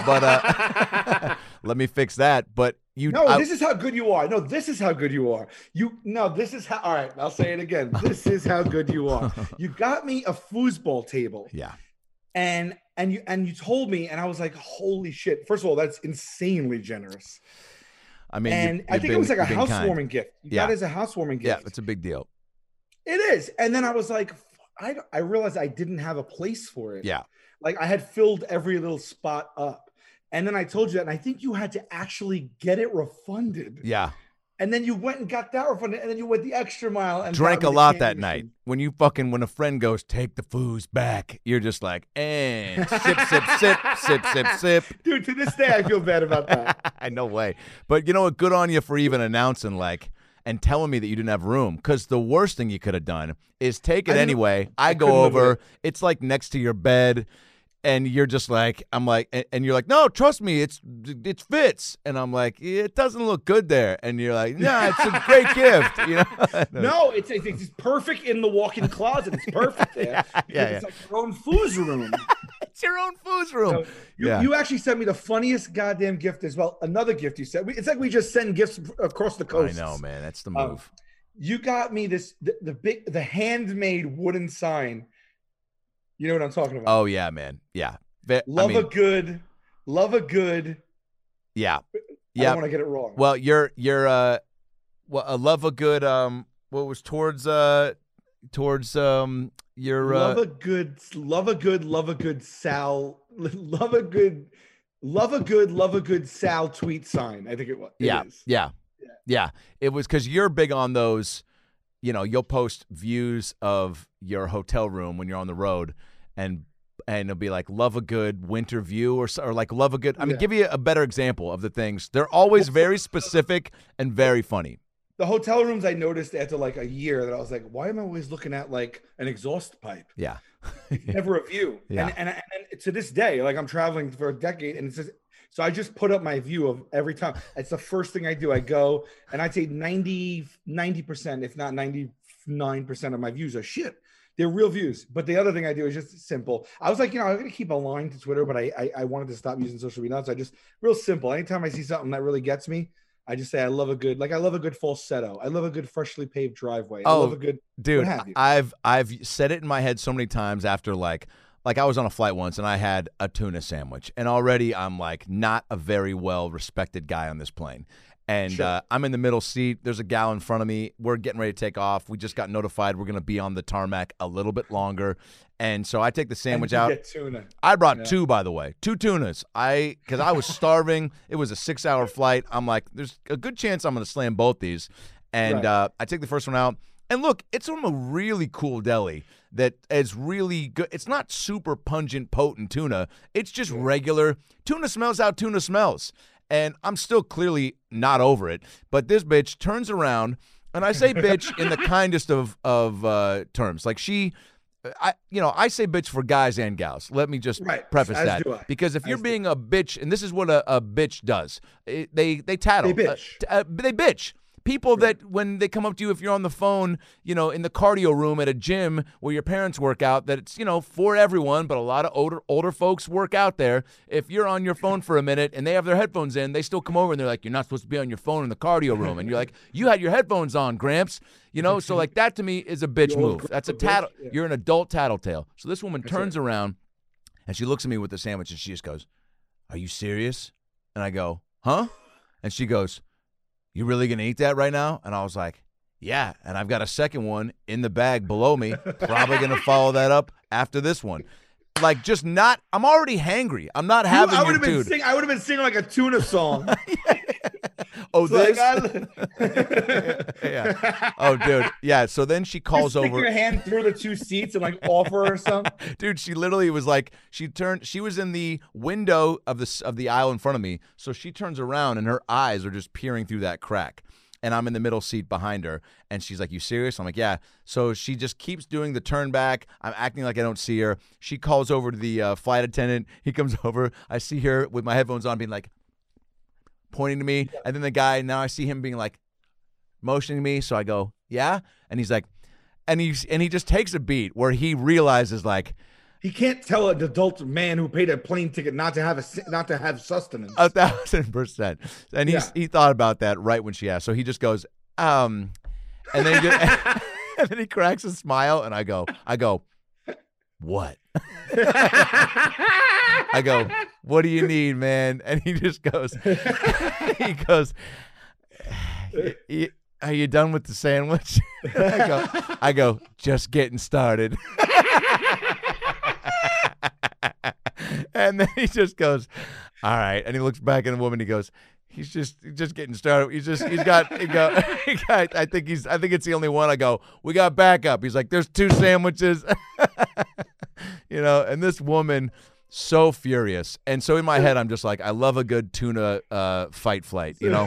but let me fix that. But this is how good you are. No, this is how good you are. This is how, all right, I'll say it again. This is how good you are. You got me a foosball table. Yeah. And you told me, and I was like, holy shit. First of all, that's insanely generous. I mean, and I think it was like a housewarming gift. You got it as a housewarming gift. Yeah, it's a big deal. It is. And then I was like, I realized I didn't have a place for it. Yeah. Like I had filled every little spot up. And then I told you that, and I think you had to actually get it refunded. Yeah. And then you went and got that refunded, and then you went the extra mile and drank a lot that night. When when a friend goes, take the foos back, you're just like, and sip, sip, sip, sip, sip, sip. Dude, to this day, I feel bad about that. No way. But you know what? Good on you for even announcing and telling me that you didn't have room, because the worst thing you could have done is take it anyway. I go over, it's like next to your bed, and you're just like, I'm like, and you're like, no, trust me, it fits, and I'm like, it doesn't look good there, and you're like, nah, it's a great gift, No, it's perfect in the walk-in closet. It's perfect there. It's like your own foos room. It's your own foos room. So you actually sent me the funniest goddamn gift as well. Another gift you sent. It's like we just send gifts across the coast. I know, man. That's the move. You got me the handmade wooden sign. You know what I'm talking about? Oh yeah, man. Yeah. Love a good. Yeah. I don't want to get it wrong. Well, you're a love a good what was towards your love a good Sal tweet sign. I think it was. Yeah. It was because you're big on those. You'll post views of your hotel room when you're on the road, and it'll be like love a good winter view or like love a good. I mean, give you a better example of the things. They're always very specific and very funny. The hotel rooms, I noticed after like a year that I was like, why am I always looking at like an exhaust pipe? Yeah. Never a view. Yeah. And to this day, like I'm traveling for a decade, and it says, so I just put up my view of every time. It's the first thing I do. I go, and I'd say 90%, if not 99% of my views are shit. They're real views. But the other thing I do is just simple. I was like, I'm going to keep a line to Twitter, but I wanted to stop using social media. So I just, real simple. Anytime I see something that really gets me, I just say I love a good falsetto. I love a good freshly paved driveway. I love a good, dude. I've said it in my head so many times after like like I was on a flight once and I had a tuna sandwich, and already I'm like not a very well respected guy on this plane. And I'm in the middle seat. There's a gal in front of me. We're getting ready to take off. We just got notified we're going to be on the tarmac a little bit longer. And so I take the sandwich out. Get tuna. I brought two, by the way, 2 tunas. Because I was starving. It was a 6-hour flight. I'm like, there's a good chance I'm going to slam both these. And I take the first one out. And look, it's from a really cool deli that is really good. It's not super pungent, potent tuna. It's just regular. Tuna smells how tuna smells. And I'm still clearly not over it. But this bitch turns around, and I say bitch in the kindest of terms. Like I say bitch for guys and gals. Let me just preface that. Because if you're being a bitch, and this is what a bitch does, they tattle. They bitch. They bitch. People that when they come up to you, if you're on the phone, in the cardio room at a gym where your parents work out, that it's, for everyone, but a lot of older folks work out there. If you're on your phone for a minute and they have their headphones in, they still come over and they're like, you're not supposed to be on your phone in the cardio room. And you're like, you had your headphones on, Gramps. So like that to me is a bitch move. That's a tattle. Yeah. You're an adult tattletale. So this woman turns around and she looks at me with the sandwich and she just goes, are you serious? And I go, huh? And she goes, you really going to eat that right now? And I was like, yeah. And I've got a second one in the bag below me. Probably going to follow that up after this one. Like, I'm already hangry. I'm not having I would have been singing like a tuna song. Oh, this? Yeah. Oh, dude. Yeah. So then she calls over. Stick your hand through the 2 seats and like offer her something. Dude, she literally was like, she was in the window of the aisle in front of me. So she turns around and her eyes are just peering through that crack. And I'm in the middle seat behind her. And she's like, you serious? I'm like, yeah. So she just keeps doing the turn back. I'm acting like I don't see her. She calls over to the flight attendant. He comes over. I see her with my headphones on being like, pointing to me. And then the guy, now I see him being like, motioning me. So I go, yeah. And he's like, and he just takes a beat where he realizes like, he can't tell an adult man who paid a plane ticket not to have sustenance. 1,000%. And he thought about that right when she asked. So he just goes, and then and then he cracks a smile, and I go, what? I go, what do you need, man? And he just goes, are you done with the sandwich? I go, just getting started. And then he just goes, all right. And he looks back at the woman. He goes, he's just getting started. I think it's the only one. I go, we got backup. He's like, there's 2 sandwiches, and this woman so furious. And so in my head, I'm just like, I love a good tuna flight, yeah.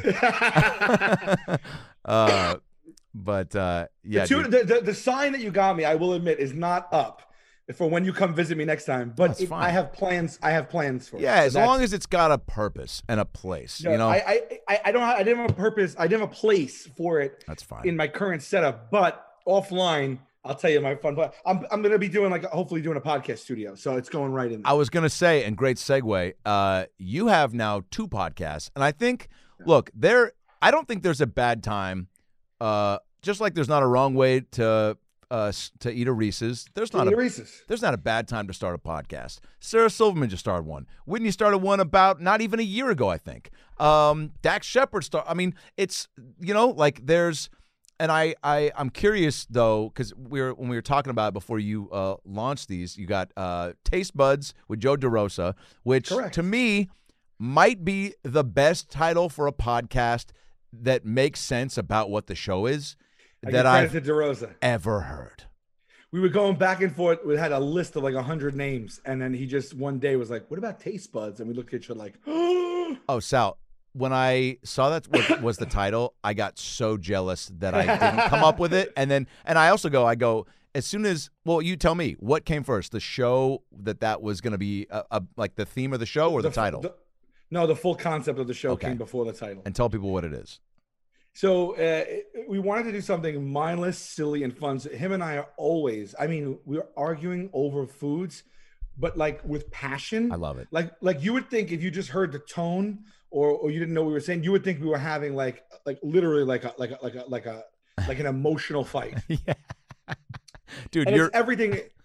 The sign that you got me, I will admit, is not up for when you come visit me next time. But I have plans. I have plans for it. Yeah, as long as it's got a purpose and a place. I didn't have a purpose. I didn't have a place for it. That's fine. In my current setup, but offline, I'll tell you my fun. But I'm going to be doing hopefully doing a podcast studio, so it's going right in there. I was going to say, and great segue. You have now 2 podcasts, and I think, look, I don't think there's a bad time. Just like there's not a wrong way to eat a Reese's. There's not a bad time to start a podcast. Sarah Silverman just started one. Whitney started one about not even a year ago, I think. Dax Shepard started. I mean, it's there's, and I'm curious though, because when we were talking about it before you launched these, you got Taste Buds with Joe DeRosa, which to me might be the best title for a podcast that makes sense about what the show is that I've ever heard. We were going back and forth. We had a list of like 100 names. And then he just one day was like, what about Taste Buds? And we looked at each other like, oh, Sal, when I saw that was the title, I got so jealous that I didn't come up with it. And I also go, as soon as, well, you tell me, what came first? The show that was going to be like the theme of the show or the title? The full concept of the show came before the title. And tell people what it is. So we wanted to do something mindless, silly, and fun. So him and I are always, we're arguing over foods, but like with passion. I love it. Like you would think if you just heard the tone or you didn't know what we were saying, you would think we were having like literally like an emotional fight. Yeah. Dude, it's everything.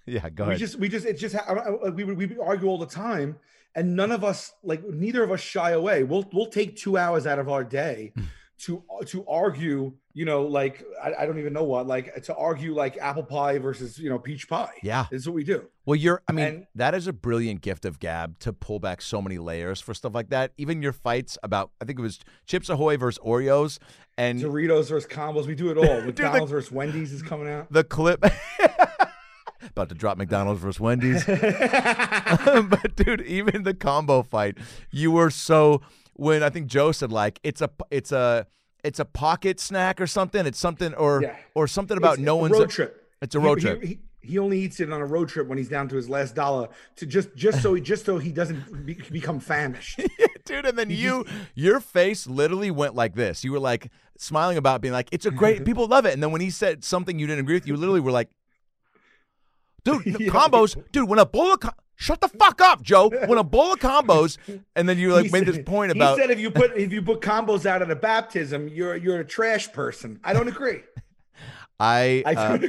Yeah, go ahead. We argue all the time, and none of us, like, neither of us shy away. We'll take 2 hours out of our day to argue, like, I don't even know what, like, to argue like apple pie versus, peach pie. Yeah. This is what we do. Well, that is a brilliant gift of gab to pull back so many layers for stuff like that. Even your fights about, I think it was Chips Ahoy versus Oreos and Doritos versus combos. We do it all. McDonald's versus Wendy's is coming out. The clip. About to drop McDonald's versus Wendy's. But dude, even the combo fight, you were so, when I think Joe said, like, it's a pocket snack or something. It's something or something about it's a road trip. It's a road trip. He only eats it on a road trip when he's down to his last dollar, to just so he doesn't become famished. Yeah, dude, and then your face literally went like this. You were like smiling about being like, it's a great, people love it. And then when he said something you didn't agree with, you literally were like, dude, combos, dude, when a bowl of shut the fuck up, Joe. When a bowl of combos, and then you made this point about. He said if you put combos out at a baptism, you're a trash person. I don't agree. I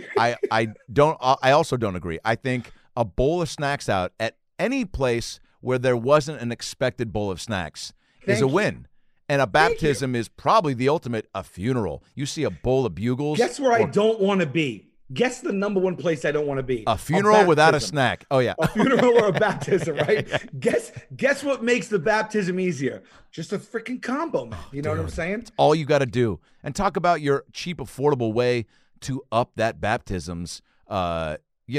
also don't agree. I think a bowl of snacks out at any place where there wasn't an expected bowl of snacks is a win. And a baptism is probably the ultimate, a funeral. You see a bowl of Bugles. Guess where I don't want to be. Guess the number one place I don't want to be. A funeral without a snack. Oh, yeah. A funeral or a baptism, right? Yeah. Guess what makes the baptism easier? Just a freaking combo, man. You know what I'm saying? It's all you got to do. And talk about your cheap, affordable way to up that baptisms. That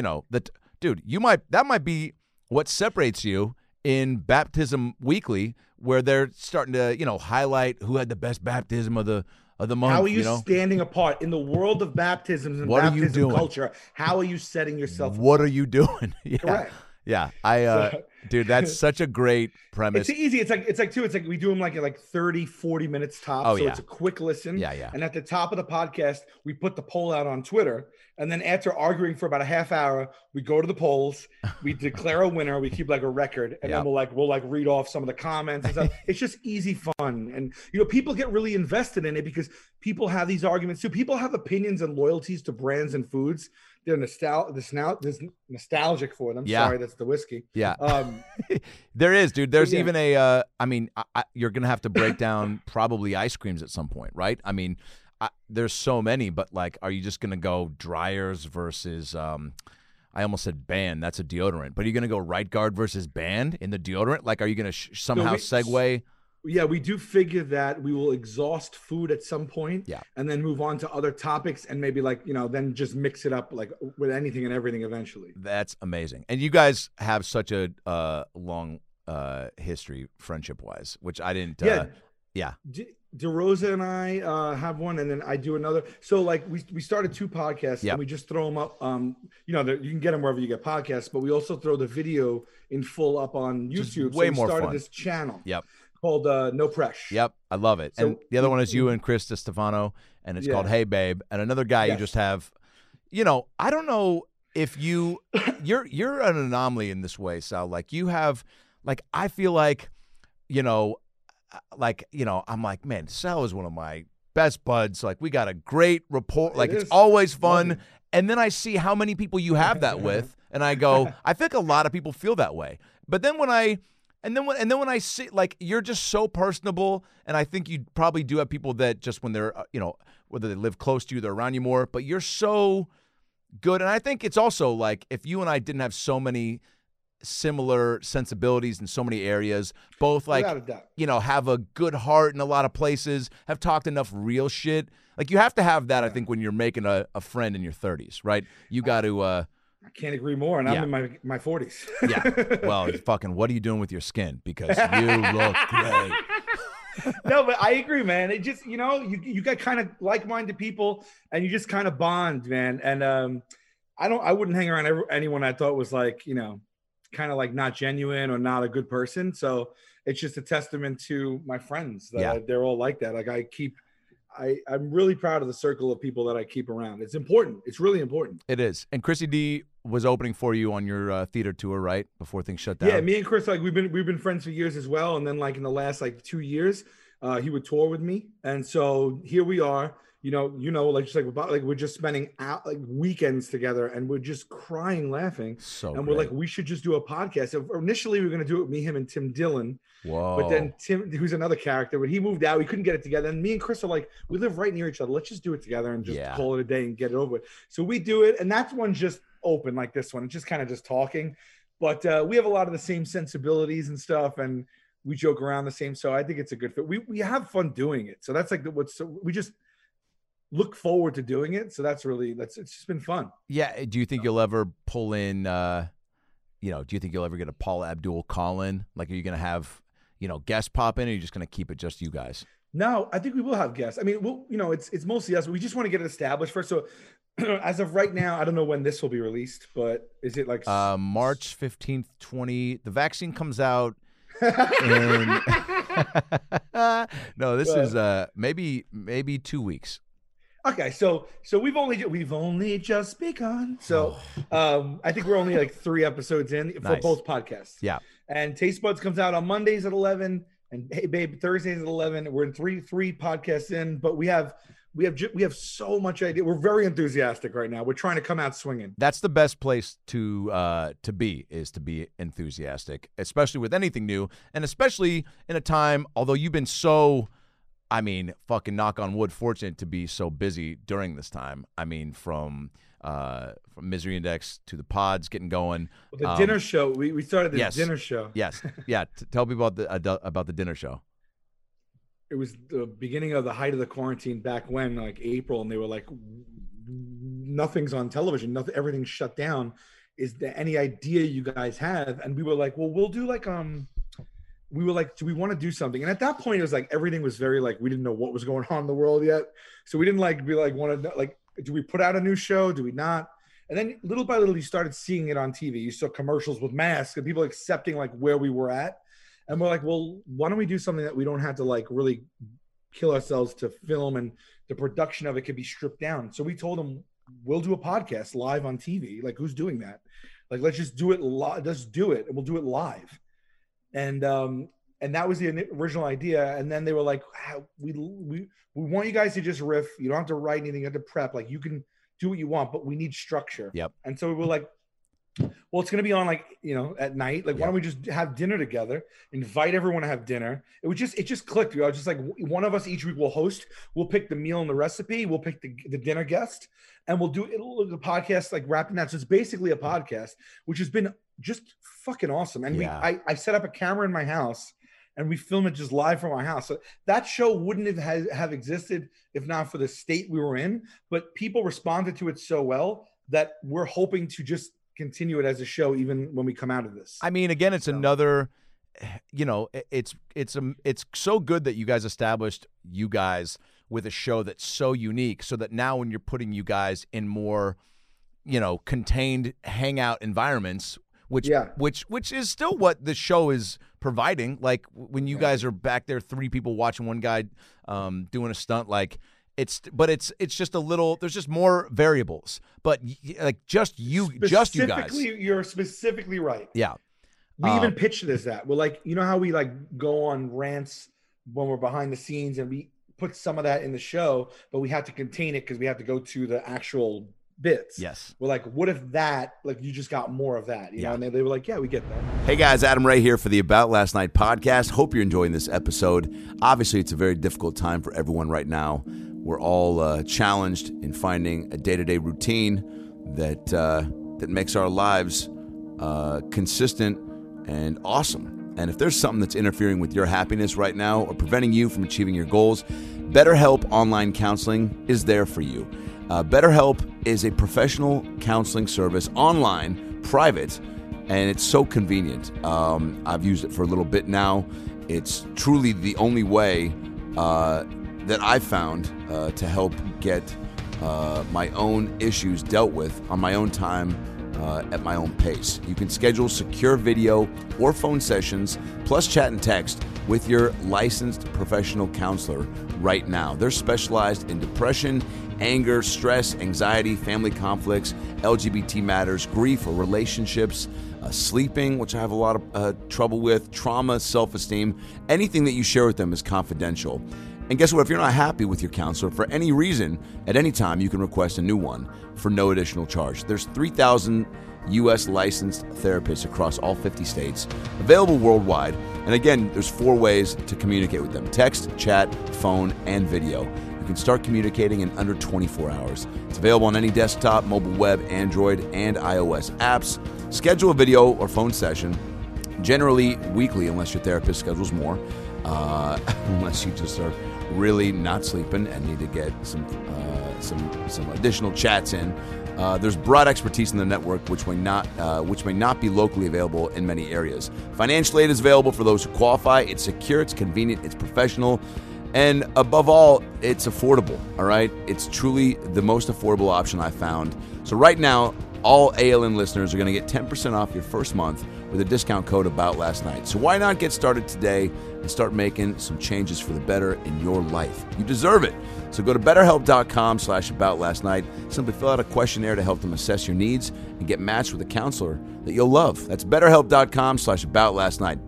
might be what separates you in Baptism Weekly, where they're starting to, highlight who had the best baptism of the month. How are you standing apart in the world of baptisms and baptism culture? How are you setting yourself apart? What are you doing? Yeah. Correct. Yeah. Dude, that's such a great premise. It's easy. It's like we do them like 30, 40 minutes tops. Oh, so yeah. it's a quick listen. Yeah. And at the top of the podcast, we put the poll out on Twitter. And then after arguing for about a half hour, we go to the polls, we declare a winner, we keep like a record, and then we'll read off some of the comments and stuff. It's just easy fun. And people get really invested in it because people have these arguments too. People have opinions and loyalties to brands and foods. They're nostalgic for them. Yeah. Sorry, that's the whiskey. Yeah. There is, dude. There's even a, you're going to have to break down probably ice creams at some point, right? I mean, there's so many, but like, are you just going to go Dryers versus, I almost said Band. That's a deodorant. But are you going to go Right Guard versus Band in the deodorant? Like, are you going to somehow segue? Yeah, we do figure that we will exhaust food at some point, and then move on to other topics, and maybe then just mix it up like with anything and everything eventually. That's amazing. And you guys have such a long history friendship-wise, which I didn't. DeRosa and I have one, and then I do another. So like we started 2 podcasts, and we just throw them up. You can get them wherever you get podcasts, but we also throw the video in full up on YouTube. Way more started fun. This channel. Yep. Called No Presh. Yep, I love it. So, and the other one is you and Chris DeStefano, and it's called Hey Babe. And another guy you just have, I don't know if you're an anomaly in this way, Sal. Like you have, like I feel like, I'm like, man, Sal is one of my best buds. Like we got a great rapport. Like it's always fun. And then I see how many people you have that with, and I go, I think a lot of people feel that way. But then when I see, like, you're just so personable, and I think you probably do have people that just when they're, whether they live close to you, they're around you more, but you're so good. And I think it's also like if you and I didn't have so many similar sensibilities in so many areas, both like, have a good heart in a lot of places, have talked enough real shit. Like you have to have that, I think, when you're making a friend in your 30s, right? You got to, I can't agree more, and I'm in my 40s. Yeah. Well, fucking, what are you doing with your skin? Because you look great. No, but I agree, man. It just, you got kind of like-minded people, and you just kind of bond, man. And I wouldn't hang around anyone I thought was like, kind of like not genuine or not a good person. So it's just a testament to my friends that they're all like that. Like I'm really proud of the circle of people that I keep around. It's important. It's really important. It is. And Chrissy D was opening for you on your theater tour, right? Before things shut down. Yeah, me and Chris, like we've been friends for years as well. And then like in the last 2 years, he would tour with me. And so here we are, like just like we're just spending out like weekends together, and we're just crying, laughing. And we're like, we should just do a podcast. So initially, we were going to do it with me, him, and Tim Dillon. Whoa! But then Tim, who's another character, when he moved out, we couldn't get it together. And me and Chris are like, we live right near each other. Let's just do it together and just call it a day and get it over with. So we do it, and that one's just open like this one. It's just kind of just talking, but we have a lot of the same sensibilities and stuff, and we joke around the same. So I think it's a good fit. We have fun doing it. So that's like we just look forward to doing it. So it's just been fun. Yeah. Do you think you'll ever pull in, do you think you'll ever get a Paula Abdul call in? Like, are you going to have, guests pop in, or are you just going to keep it just you guys? No, I think we will have guests. I mean, it's mostly us, but we just want to get it established first. So as of right now, I don't know when this will be released, but is it like March 15th, the vaccine comes out in no, this is maybe 2 weeks. Okay, so we've only just begun. So I think we're only like 3 episodes in for both podcasts. Yeah. And Taste Buds comes out on Mondays at 11, and Hey Babe Thursdays at 11. We're in three podcasts in, but we have so much idea. We're very enthusiastic right now. We're trying to come out swinging. That's the best place to be enthusiastic, especially with anything new, and especially in a time. Although you've been so, fucking knock on wood, fortunate to be so busy during this time. From Misery Index to the pods getting going. Well, the dinner show. We started this dinner show. Yes. Yeah. Tell people about the dinner show. It was the beginning of the height of the quarantine back when, like April, and they were like, nothing's on television, everything's shut down. Is there any idea you guys have? And we were like, well, we'll do like, we were like, do we want to do something? And at that point, it was like, everything was very like, we didn't know what was going on in the world yet. So we didn't want to do we put out a new show? Do we not? And then little by little, you started seeing it on TV. You saw commercials with masks and people accepting like where we were at. And we're like, well, why don't we do something that we don't have to like really kill ourselves to film, and the production of it could be stripped down. So we told them, we'll do a podcast live on TV. Like, who's doing that? Like, let's just do it live. Let's do it, and we'll do it live. And that was the original idea. And then they were like, we want you guys to just riff. You don't have to write anything. You have to prep. Like, you can do what you want, but we need structure. Yep. And so we were like, well, it's going to be on like, at night. Like, why don't we just have dinner together, invite everyone to have dinner? It just clicked. I was just like, one of us each week will host. We'll pick the meal and the recipe. We'll pick the dinner guest, and we'll do the podcast, like wrapping that. So it's basically a podcast, which has been just fucking awesome. And I set up a camera in my house, and we film it just live from our house. So that show wouldn't have existed if not for the state we were in, but people responded to it so well that we're hoping to just continue it as a show even when we come out of this. Again, it's another, it's so good that you guys established you guys with a show that's so unique, so that now when you're putting you guys in more, contained hangout environments, which is still what the show is providing. Like when you guys are back there, 3 people watching one guy doing a stunt, like it's just a little, there's just more variables, but like just you guys. You're specifically right. Yeah. We even pitched this that. We're like, how we like go on rants when we're behind the scenes, and we put some of that in the show, but we have to contain it because we have to go to the actual bits. Yes. We're like, what if that, like, you just got more of that, you know? And they were like, yeah, we get that. Hey guys, Adam Ray here for the About Last Night podcast. Hope you're enjoying this episode. Obviously, it's a very difficult time for everyone right now. We're all challenged in finding a day-to-day routine that makes our lives consistent and awesome. And if there's something that's interfering with your happiness right now or preventing you from achieving your goals, BetterHelp Online Counseling is there for you. BetterHelp is a professional counseling service, online, private, and it's so convenient. I've used it for a little bit now. It's truly the only way that I've found to help get my own issues dealt with on my own time at my own pace. You can schedule secure video or phone sessions, plus chat and text with your licensed professional counselor right now. They're specialized in depression, anger, stress, anxiety, family conflicts, LGBT matters, grief or relationships, sleeping, which I have a lot of trouble with, trauma, self-esteem. Anything that you share with them is confidential. And guess what? If you're not happy with your counselor for any reason, at any time, you can request a new one for no additional charge. There's 3,000 U.S. licensed therapists across all 50 states, available worldwide. And again, there's 4 ways to communicate with them: text, chat, phone, and video. You can start communicating in under 24 hours. It's available on any desktop, mobile web, Android, and iOS apps. Schedule a video or phone session, generally weekly unless your therapist schedules more, unless you just are really not sleeping and need to get some additional chats in. There's broad expertise in the network, which may not be locally available in many areas. Financial aid is available for those who qualify. It's secure, it's convenient, it's professional, and above all, it's affordable. All right, it's truly the most affordable option I've found. So right now, all ALN listeners are going to get 10% off your first month with a discount code AboutLastNight. So why not get started today and start making some changes for the better in your life? You deserve it. So go to BetterHelp.com/AboutLastNight. Simply fill out a questionnaire to help them assess your needs and get matched with a counselor that you'll love. That's BetterHelp.com/AboutLastNight.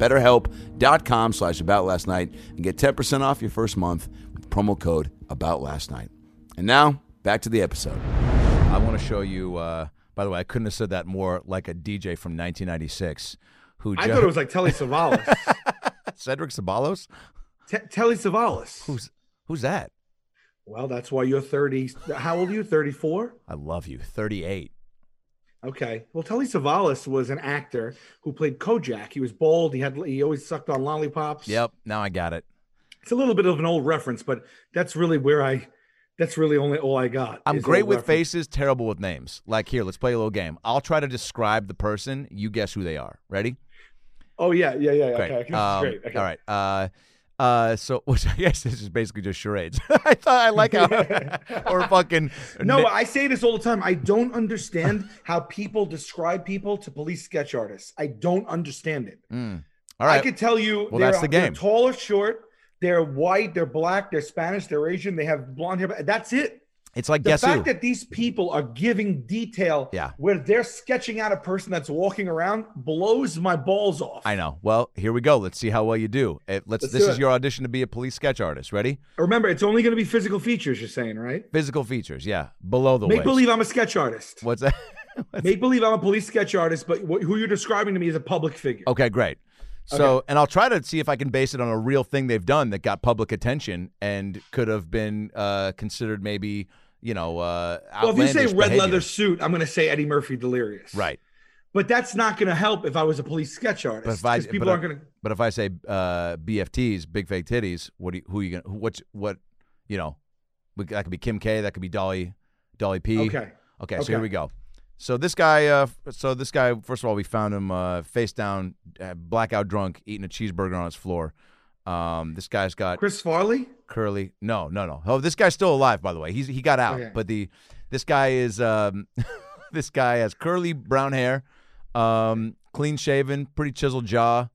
BetterHelp.com/AboutLastNight and get 10% off your first month with promo code AboutLastNight. And now, back to the episode. I want to show you, by the way, I couldn't have said that more like a DJ from 1996. I thought it was like Telly Savalas. Cedric Sabalos? Telly Savalas. Who's that? Well, that's why you're 30. How old are you? 34? I love you. 38. Okay. Well, Telly Savalas was an actor who played Kojak. He was bald. He always sucked on lollipops. Yep. Now I got it. It's a little bit of an old reference, but that's really only all I got. I'm great with faces, terrible with names. Like, here, let's play a little game. I'll try to describe the person. You guess who they are. Ready? Oh, yeah. Great. Okay. Great. Okay. All right. So which I guess this is basically just charades. I like how or fucking no. I say this all the time. I don't understand how people describe people to police sketch artists. I don't understand it. All right. I could tell you. Well, that's the game. They're tall or short. They're white. They're black. They're Spanish. They're Asian. They have blonde hair. That's it. It's like the fact that these people are giving detail where they're sketching out a person that's walking around blows my balls off. I know. Well, here we go. Let's see how well you do. This is your audition to be a police sketch artist. Ready? Remember, it's only going to be physical features, you're saying, right? Physical features, yeah. Below the waist. Make believe I'm a sketch artist. What's that? Make believe I'm a police sketch artist, but who you're describing to me is a public figure. Okay, great. So, and I'll try to see if I can base it on a real thing they've done that got public attention and could have been considered maybe... well, if you say red leather suit, I'm going to say Eddie Murphy Delirious. Right. But that's not going to help if I was a police sketch artist. But people aren't going to. But if I say BFTs, big fake titties, that could be Kim K, that could be Dolly P. Okay. So here we go. So this guy, first of all, we found him face down, blackout drunk, eating a cheeseburger on his floor. This guy's got Chris Farley. Curly, no. Oh, this guy's still alive, by the way. He got out, but this guy is this guy has curly brown hair, clean shaven, pretty chiseled jaw.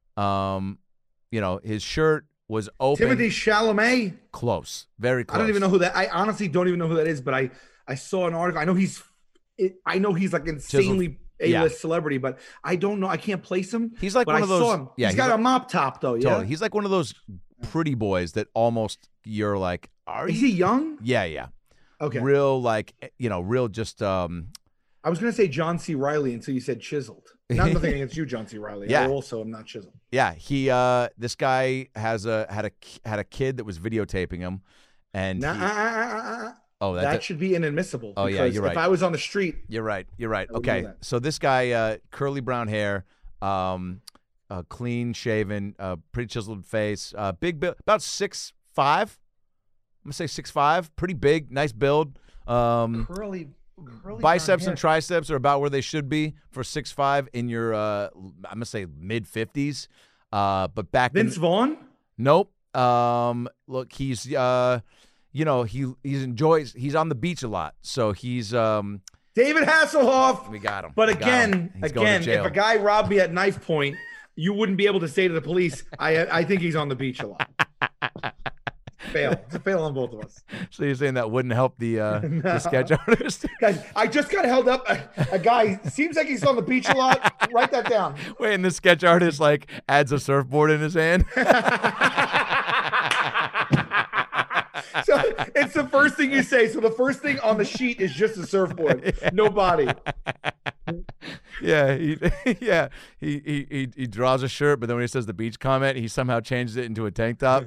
His shirt was open. Timothée Chalamet. Close, very close. I don't even know who that. I honestly don't even know who that is, but I saw an article. I know he's like insanely A-list celebrity, but I don't know. I can't place him. He's like one of those. Saw him. He's got a mop top though. Totally. Yeah. He's like one of those pretty boys that almost you're like, is he young? Yeah. Okay. Real real just. I was gonna say John C. Reilly until you said chiseled. Nothing against you, John C. Reilly. I also am not chiseled. Yeah. This guy had a kid that was videotaping him, and that should be inadmissible. Oh yeah, you're right. If I was on the street, you're right. Okay, so this guy, curly brown hair, clean shaven, pretty chiseled face, big build, about 6'5". I'm gonna say 6'5", pretty big, nice build. Curly biceps and triceps are about where they should be for 6'5" in your I'm gonna say mid 50s. But back Vince Vaughn? Nope. Look, he's he's on the beach a lot, so he's David Hasselhoff. We got him. But again, if a guy robbed me at knife point, you wouldn't be able to say to the police, I think he's on the beach a lot. Fail. It's a fail on both of us. So you're saying that wouldn't help the sketch artist? Guys, I just got held up. A guy seems like he's on the beach a lot. Write that down. Wait, and the sketch artist adds a surfboard in his hand? So it's the first thing you say. So the first thing on the sheet is just a surfboard, no body. Yeah, he draws a shirt, but then when he says the beach comment, he somehow changes it into a tank top.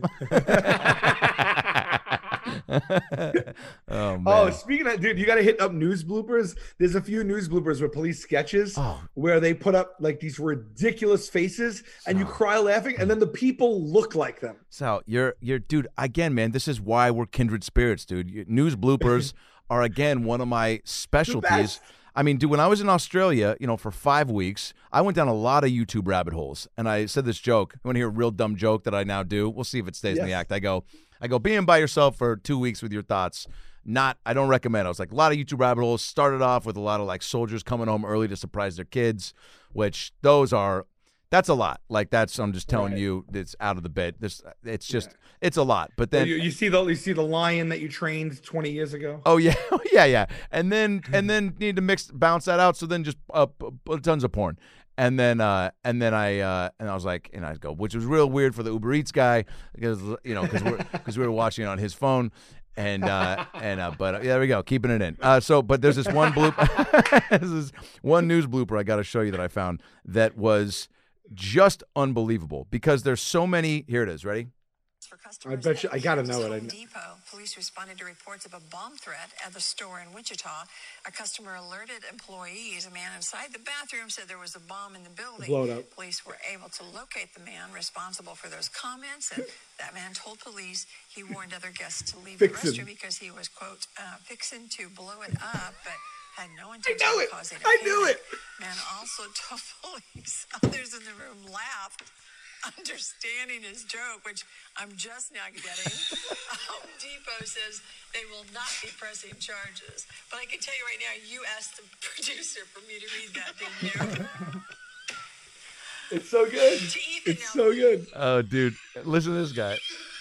Oh, man. Oh, speaking of, dude, you got to hit up news bloopers. There's a few news bloopers with police sketches where they put up like these ridiculous faces and you cry laughing, and then the people look like them. So you're dude, again, man, this is why we're kindred spirits, dude. News bloopers are, again, one of my specialties. I mean, dude, when I was in Australia, for 5 weeks, I went down a lot of YouTube rabbit holes, and I said this joke. You want to hear a real dumb joke that I now do? We'll see if it stays in the act. I go, being by yourself for 2 weeks with your thoughts, I don't recommend. I was like, a lot of YouTube rabbit holes started off with a lot of like soldiers coming home early to surprise their kids, which that's a lot. Like I'm just telling you, it's out of the bit. It's a lot. But then you see the lion that you trained 20 years ago. Oh yeah, yeah. And then need to bounce that out. So then just tons of porn. And then I was like, and I go, which was real weird for the Uber Eats guy because we were watching it on his phone. But there we go, keeping it in. But there's this one this is one news blooper I got to show you that I found that was just unbelievable because there's so many. Here it is. Ready? I bet you I gotta know it. Home Depot police responded to reports of a bomb threat at the store in Wichita. A customer alerted employees. A man inside the bathroom said there was a bomb in the building. Blow it up. Police were able to locate the man responsible for those comments, and that man told police he warned other guests to leave the restroom because he was, quote, fixing to blow it up, but had no intention of causing a panic. I knew it. Man also told police others in the room laughed, understanding his joke, which I'm just now getting. Home Depot says they will not be pressing charges. But I can tell you right now, you asked the producer for me to read that, didn't you? It's so good. It's so good. Oh, dude. Listen to this guy.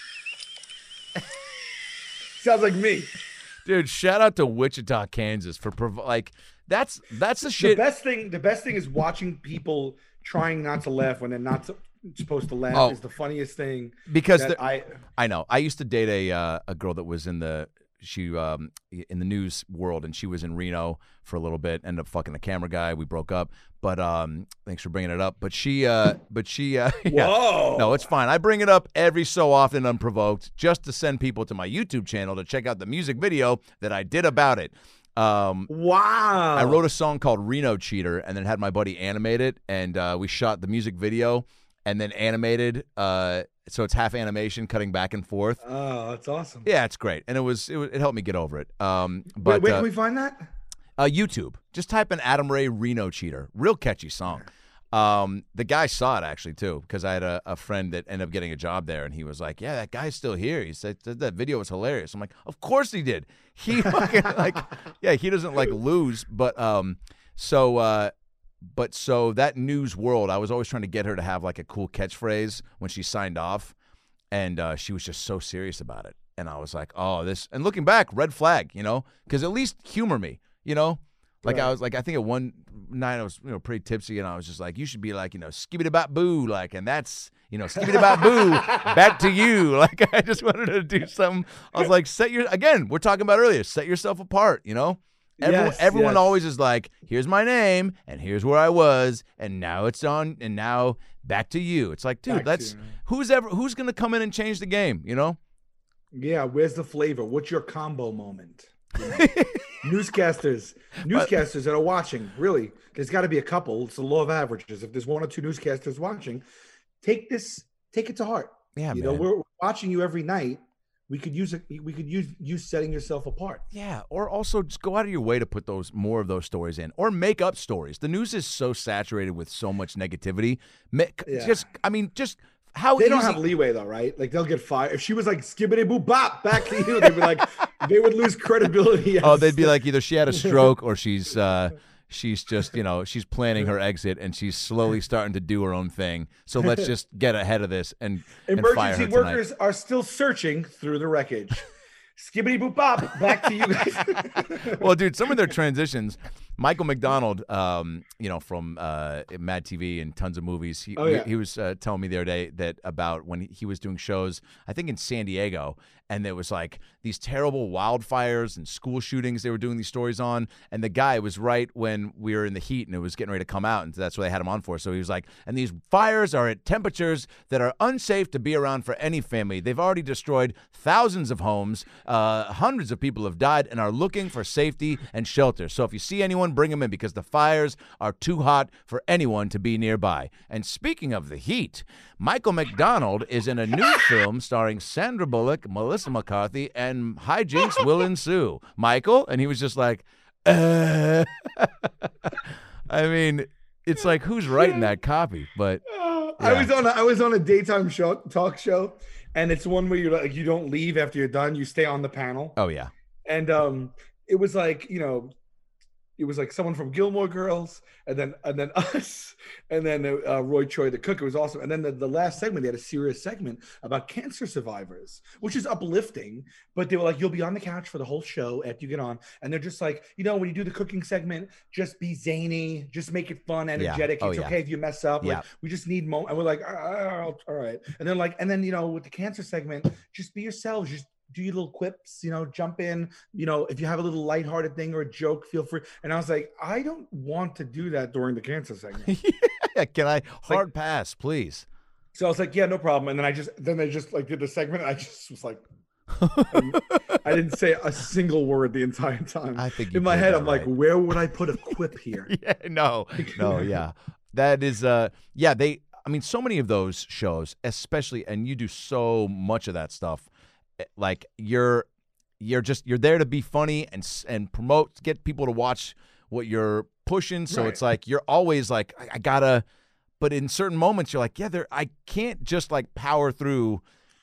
Sounds like me. Dude, shout out to Wichita, Kansas for that's the shit. The best thing is watching people trying not to laugh when they're not supposed to laugh is the funniest thing. Because I know. I used to date a girl that was in the news world, and she was in Reno for a little bit. Ended up fucking the camera guy. We broke up. But thanks for bringing it up. But she yeah. Whoa. No, it's fine. I bring it up every so often unprovoked just to send people to my YouTube channel to check out the music video that I did about it. Wow. I wrote a song called Reno Cheater and then had my buddy animate it, and we shot the music video and then animated so it's half animation cutting back and forth. Oh, that's awesome. Yeah, it's great. And it helped me get over it. But where can we find that? YouTube. Just type in Adam Ray Reno Cheater. Real catchy song. The guy saw it actually too, because I had a friend that ended up getting a job there, and he was like, "Yeah, that guy's still here." He said that video was hilarious. I'm like, "Of course he did." He fucking he doesn't lose, but so that news world, I was always trying to get her to have like a cool catchphrase when she signed off, and she was just so serious about it, and I was like, "Oh, this." And looking back, red flag, because at least humor me, Like I was like, I think at one night I was, pretty tipsy, and I was just like, you should be like, skibbity bop boo, like, and that's, skibbity bop boo, back to you. Like, I just wanted to do something. I was like, again, we're talking about earlier, set yourself apart, Everyone always is like, here's my name, and here's where I was, and now it's on, and now back to you. It's like, dude, who's going to come in and change the game, Yeah, where's the flavor? What's your combo moment? Newscasters that are watching, really, there's got to be a couple. It's the law of averages. If there's one or two newscasters watching, take it to heart. Yeah, we're watching you every night. We could use you setting yourself apart. Yeah, or also just go out of your way to put more of those stories in, or make up stories. The news is so saturated with so much negativity. How they don't have leeway though, right? Like they'll get fired. If she was like skibbity boop bop back to you, they'd be like, they would lose credibility. They'd be like, either she had a stroke or she's just, she's planning her exit and she's slowly starting to do her own thing. So let's just get ahead of this and fire her emergency workers are still searching through the wreckage. Skibbity boop bop, back to you guys. Well, dude, some of their transitions, Michael McDonald, from Mad TV and tons of movies. He was telling me the other day that about when he was doing shows, I think in San Diego, and there was like these terrible wildfires and school shootings they were doing these stories on, and the guy was right when we were in the heat and it was getting ready to come out, and that's what they had him on for. So he was like, and these fires are at temperatures that are unsafe to be around for any family. They've already destroyed thousands of homes. Hundreds of people have died and are looking for safety and shelter. So if you see anyone, bring them in because the fires are too hot for anyone to be nearby. And speaking of the heat, Michael McDonald is in a new film starring Sandra Bullock, Melissa McCarthy, and hijinks will ensue. Michael? And he was just like, I mean, it's like, who's writing that copy? But yeah. I was on a daytime talk show, and it's one where you're like, you don't leave after you're done, you stay on the panel. Oh yeah. And it was like, it was like someone from Gilmore Girls, and then us, and then Roy Choi the cook. It was awesome. And then the last segment, they had a serious segment about cancer survivors, which is uplifting. But they were like, you'll be on the couch for the whole show after you get on. And they're just like, when you do the cooking segment, just be zany, just make it fun, energetic. Yeah. It's okay if you mess up. Yeah. Like, we just need moment. And we're like, all right. And then with the cancer segment, just be yourselves. Just do your little quips, jump in, if you have a little lighthearted thing or a joke, feel free. And I was like, I don't want to do that during the cancer segment. Yeah, can I hard pass, please? So I was like, yeah, no problem. And then they just like did the segment. And I just was like, I didn't say a single word the entire time. I think in my head, I'm like, where would I put a quip here? Yeah, no, yeah. That is, so many of those shows, especially, and you do so much of that stuff. Like you're there to be funny and promote, get people to watch what you're pushing. So It's like you're always like, I gotta. But in certain moments, you're like, I can't just like power through.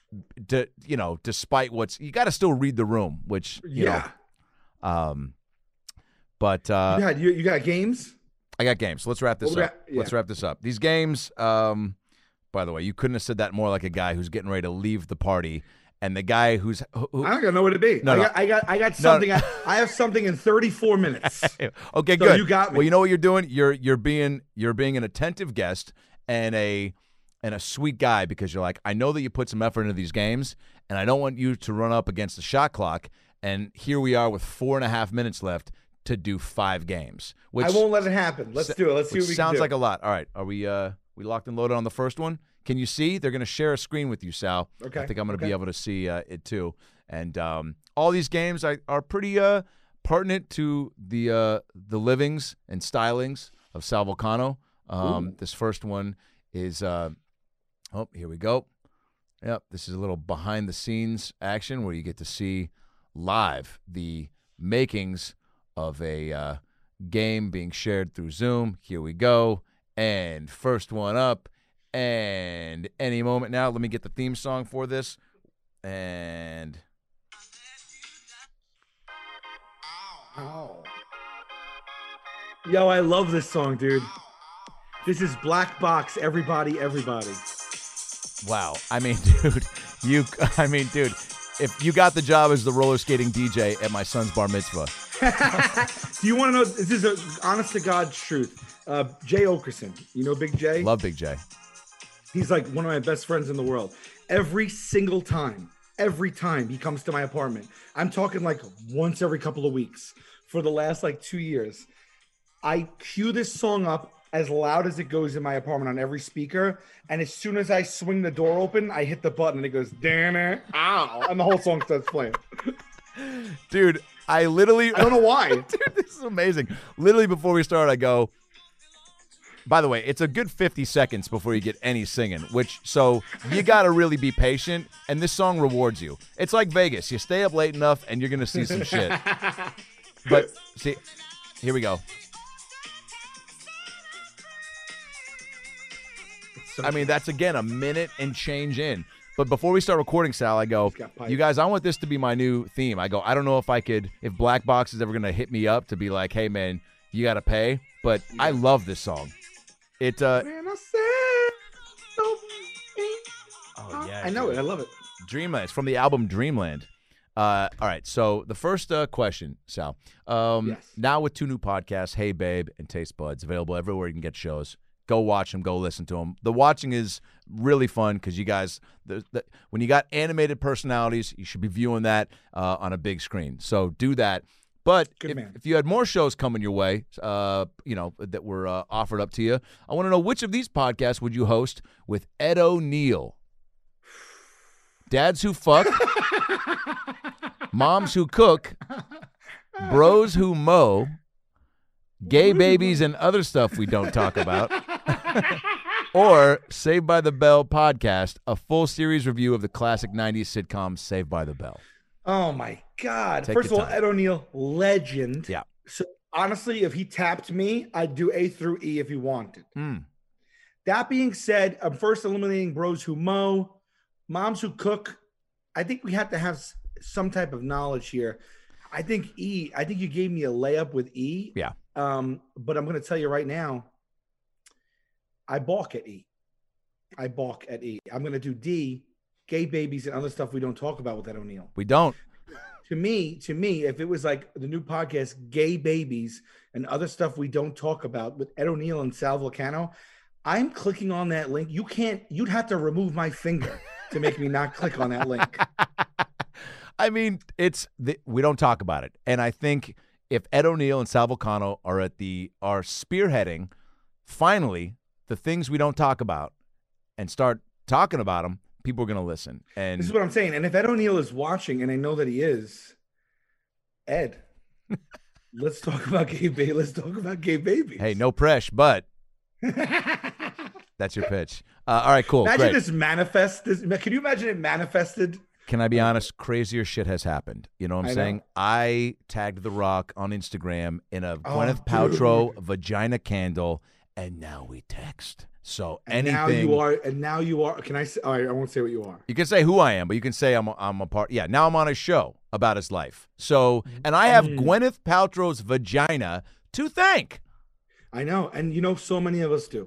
Despite you got to still read the room, which you know. But you got games. I got games. So let's wrap this up. Let's wrap this up. These games. By the way, you couldn't have said that more like a guy who's getting ready to leave the party. And the guy who's who, I don't know what it be. I got something. No. I have something in 34 minutes. Okay, so good. You got me. Well, you know what you're doing? You're being an attentive guest and a sweet guy because you're like, I know that you put some effort into these games, and I don't want you to run up against the shot clock. And here we are with 4.5 minutes left to do 5 games. Which I won't let it happen. Let's do it. Let's see what we can do. Sounds like a lot. All right, are we locked and loaded on the first one? Can you see? They're going to share a screen with you, Sal. Okay. I think I'm going to be able to see it too. And all these games are pretty pertinent to the livings and stylings of Sal Vulcano. This first one is here we go. Yep, this is a little behind-the-scenes action where you get to see live the makings of a game being shared through Zoom. Here we go. And first one up. And any moment now, let me get the theme song for this. And yo, I love this song, dude. This is Black Box, Everybody. Wow. I mean, dude, if you got the job as the roller skating DJ at my son's bar mitzvah. Do you want to know? This is an honest to God truth. Jay Okerson, you know Big J? Love Big J. He's like one of my best friends in the world. Every time he comes to my apartment, I'm talking like once every couple of weeks for the last like 2 years, I cue this song up as loud as it goes in my apartment on every speaker. And as soon as I swing the door open, I hit the button and it goes, damn it, ow. And the whole song starts playing. Dude, I don't know why. Dude, this is amazing. Literally before we start, I go, by the way, it's a good 50 seconds before you get any singing, so you got to really be patient, and this song rewards you. It's like Vegas. You stay up late enough, and you're going to see some shit. But, see, here we go. I mean, that's, again, a minute and change in. But before we start recording, Sal, I go, you guys, I want this to be my new theme. I go, I don't know if Black Box is ever going to hit me up to be like, hey, man, you got to pay. But I love this song. I know it. I love it. Dreamland. It's from the album Dreamland. All right. So the first question, Sal. Yes. Now with 2 new podcasts, Hey Babe and Taste Buds, available everywhere you can get shows. Go watch them. Go listen to them. The watching is really fun because you guys, when you got animated personalities, you should be viewing that on a big screen. So do that. But if you had more shows coming your way, that were offered up to you, I want to know which of these podcasts would you host with Ed O'Neill? Dads Who Fuck, Moms Who Cook, Bros Who Mow, Gay Babies and Other Stuff We Don't Talk About, or Saved by the Bell podcast, a full series review of the classic 90s sitcom Saved by the Bell. Oh, my God. Take First of your all, time. Ed O'Neill, legend. Yeah. So, honestly, if he tapped me, I'd do A through E if he wanted. That being said, I'm first eliminating Bros Who Mow, Moms Who Cook. I think we have to have some type of knowledge here. I think E. I think you gave me a layup with E. Yeah. But I'm going to tell you right now, I balk at E. I'm going to do D, Gay Babies and Other Stuff We Don't Talk About with Ed O'Neill. We don't. To me, if it was like the new podcast, Gay Babies and Other Stuff We Don't Talk About with Ed O'Neill and Sal Vulcano, I'm clicking on that link. You'd have to remove my finger to make me not click on that link. I mean, we don't talk about it. And I think if Ed O'Neill and Sal Vulcano are spearheading, finally, the things we don't talk about and start talking about them, people are going to listen. And this is what I'm saying. And if Ed O'Neill is watching, and I know that he is, Ed, let's talk about gay babies. Let's talk about Gay Babies. Hey, no press, but that's your pitch. All right, cool. Imagine great. this manifest. Can you imagine it manifested? Can I be honest? Crazier shit has happened. You know what I'm saying? I tagged The Rock on Instagram in a Gwyneth Paltrow vagina candle, and now we text. So anything. Now you are. Can I say? All right, I won't say what you are. You can say who I am, but you can say I'm a part. Yeah, now I'm on a show about his life. So, and I have Gwyneth Paltrow's vagina to thank. I know, and so many of us do.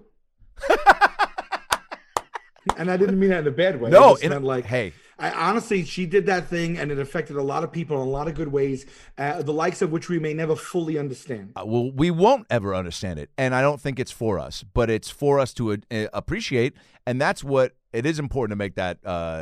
And I didn't mean that in a bad way. No, hey. I honestly, she did that thing, and it affected a lot of people in a lot of good ways, the likes of which we may never fully understand. Well, we won't ever understand it, and I don't think it's for us, but it's for us to appreciate, and that's what it is important to make that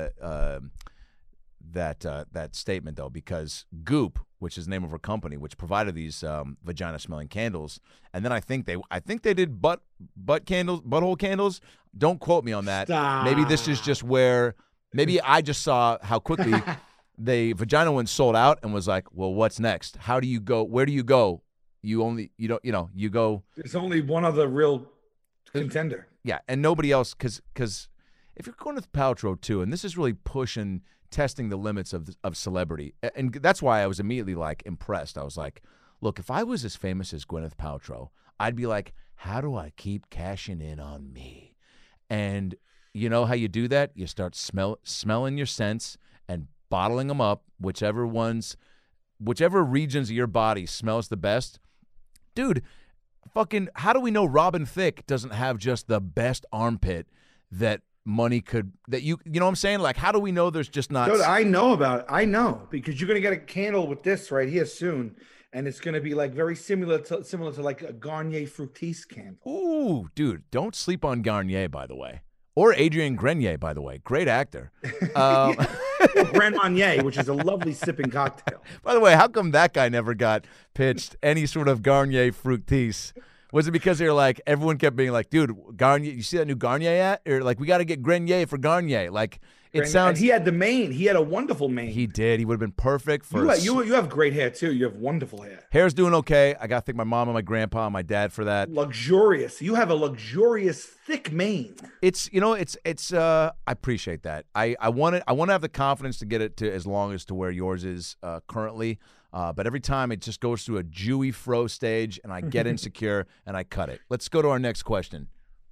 statement though, because Goop, which is the name of her company, which provided these vagina smelling candles, and then I think they did butthole candles. Don't quote me on that. Stop. Maybe this is just where. Maybe I just saw how quickly the vagina one sold out and was like, well, what's next? How do you go? Where do you go? You go. There's only one other real contender. Yeah, and nobody else, because if you're going with Paltrow too, and this is really testing the limits of celebrity, and that's why I was immediately like impressed. I was like, look, if I was as famous as Gwyneth Paltrow, I'd be like, how do I keep cashing in on me? And you know how you do that? You start smelling your scents and bottling them up, whichever regions of your body smells the best. Dude, fucking, how do we know Robin Thicke doesn't have just the best armpit that money could, that you know what I'm saying? Like, how do we know there's just not? Dude, I know about it. I know, because you're going to get a candle with this right here soon. And it's going to be like very similar to like a Garnier Fructis candle. Ooh, dude, don't sleep on Garnier, by the way. Or Adrian Grenier, by the way. Great actor. Grand Marnier, which is a lovely sipping cocktail. By the way, how come that guy never got pitched any sort of Garnier Fructis? Was it because they were like, everyone kept being like, dude, Garnier, you see that new Garnier at? Or like, we got to get Grenier for Garnier. Like, it sounds. And he had the mane. He had a wonderful mane. He did. He would have been perfect for. You have great hair too. You have wonderful hair. Hair's doing okay. I got to thank my mom and my grandpa and my dad for that. Luxurious. You have a luxurious, thick mane. It's I appreciate that. I want to have the confidence to get it to as long as to where yours is currently. But every time it just goes through a Jewy fro stage, and I get insecure and I cut it. Let's go to our next question.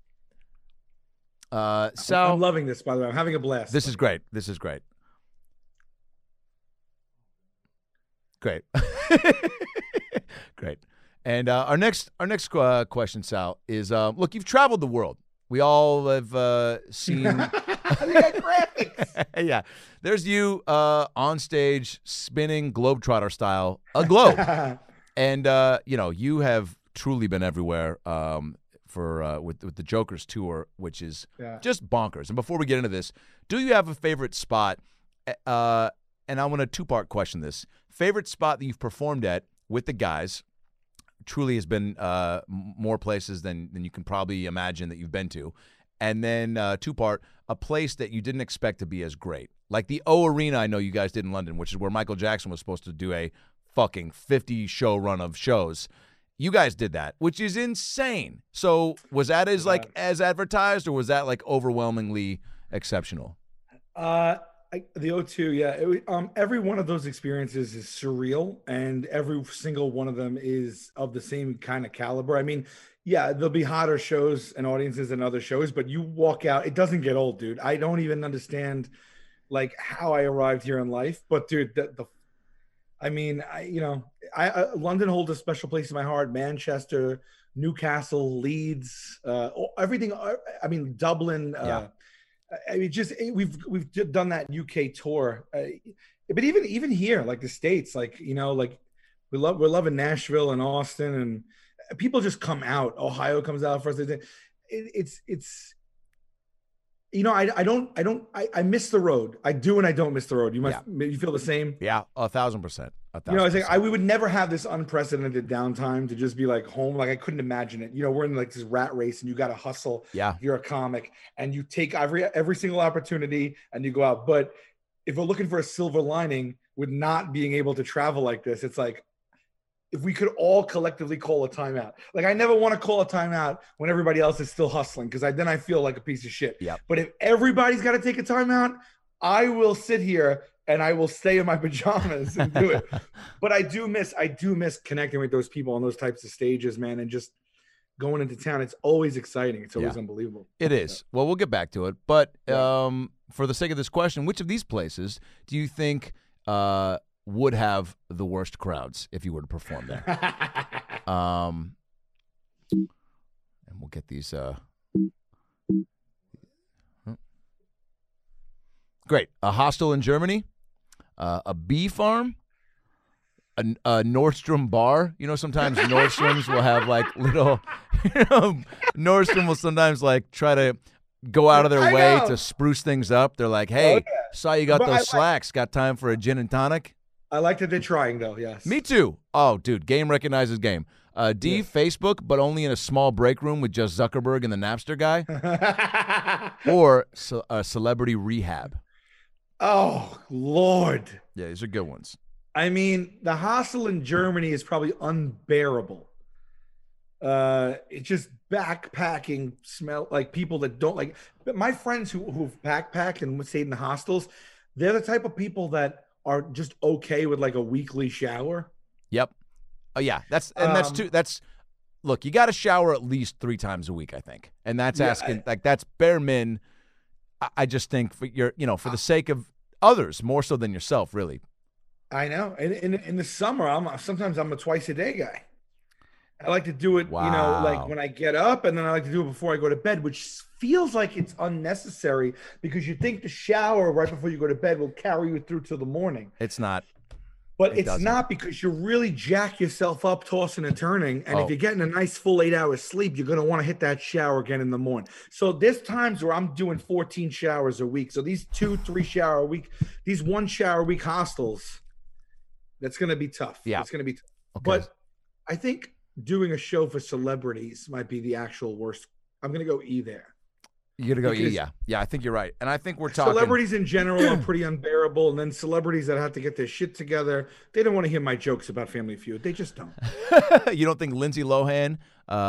Sal, I'm loving this, by the way. I'm having a blast. This is great. Great. Great. And our next question, Sal, is look, you've traveled the world. We all have seen They got graphics. Yeah. There's you on stage spinning Globetrotter style a globe. And, you have truly been everywhere with the Joker's tour, which is just bonkers. And before we get into this, do you have a favorite spot? And I want a two-part question this. Favorite spot that you've performed at with the guys truly has been more places than you can probably imagine that you've been to. And then two-part, a place that you didn't expect to be as great. Like the O Arena I know you guys did in London, which is where Michael Jackson was supposed to do a fucking 50-show run of shows. You guys did that, which is insane. So was that as advertised, or was that like overwhelmingly exceptional? The O2, yeah. Every one of those experiences is surreal, and every single one of them is of the same kind of caliber. I mean, yeah, there'll be hotter shows and audiences than other shows, but you walk out, it doesn't get old, dude. I don't even understand like how I arrived here in life, but dude, London holds a special place in my heart. Manchester, Newcastle, Leeds, everything. I mean, Dublin. We've done that UK tour, but even here, like the States, like we're loving Nashville and Austin, and people just come out. Ohio comes out for us. It's. I miss the road. I do, and I don't miss the road. You feel the same? Yeah, 1,000%. It's like we would never have this unprecedented downtime to just be like home. Like I couldn't imagine it. We're in like this rat race, and you got to hustle. Yeah, you're a comic, and you take every single opportunity, and you go out. But if we're looking for a silver lining with not being able to travel like this, it's like, if we could all collectively call a timeout. Like I never want to call a timeout when everybody else is still hustling, because then I feel like a piece of shit. Yep. But if everybody's got to take a timeout, I will sit here and I will stay in my pajamas and do it. But I do miss connecting with those people on those types of stages, man, and just going into town. It's always exciting. It's always unbelievable. It is. Well, we'll get back to it. But for the sake of this question, which of these places do you think would have the worst crowds if you were to perform there? And we'll get these. Great. A hostel in Germany, a bee farm, a Nordstrom bar. Sometimes Nordstroms will have like little, Nordstrom will sometimes like try to go out of their way to spruce things up. They're like, hey, saw you got those slacks. Got time for a gin and tonic? I like that they're trying, though, yes. Me too. Oh, dude, game recognizes game. Facebook, but only in a small break room with just Zuckerberg and the Napster guy. Or celebrity rehab. Oh, Lord. Yeah, these are good ones. I mean, the hostel in Germany is probably unbearable. It's just backpacking smell, like people that don't like. But my friends who've backpacked and stayed in the hostels, they're the type of people that are just okay with like a weekly shower. Yep. Oh yeah, that's look, you got to shower at least 3 times a week, I think, and that's asking that's bare min. I just think for for the sake of others more so than yourself, really. I know. In the summer, sometimes I'm a twice a day guy. I like to do it, like when I get up, and then I like to do it before I go to bed, which feels like it's unnecessary because you think the shower right before you go to bed will carry you through to the morning. It's not. But it's not, because you really jack yourself up tossing and turning. And if you're getting a nice full 8 hours sleep, you're going to want to hit that shower again in the morning. So there's times where I'm doing 14 showers a week. So these 2-3 shower a week, these 1 shower a week hostels, that's going to be tough. Yeah. It's going to be tough. Okay. But I think doing a show for celebrities might be the actual worst. I'm going to go E there. You're going to go E, yeah. Yeah, I think you're right. And I think we're talking. Celebrities in general are pretty unbearable. And then celebrities that have to get their shit together, they don't want to hear my jokes about Family Feud. They just don't. You don't think Lindsay Lohan,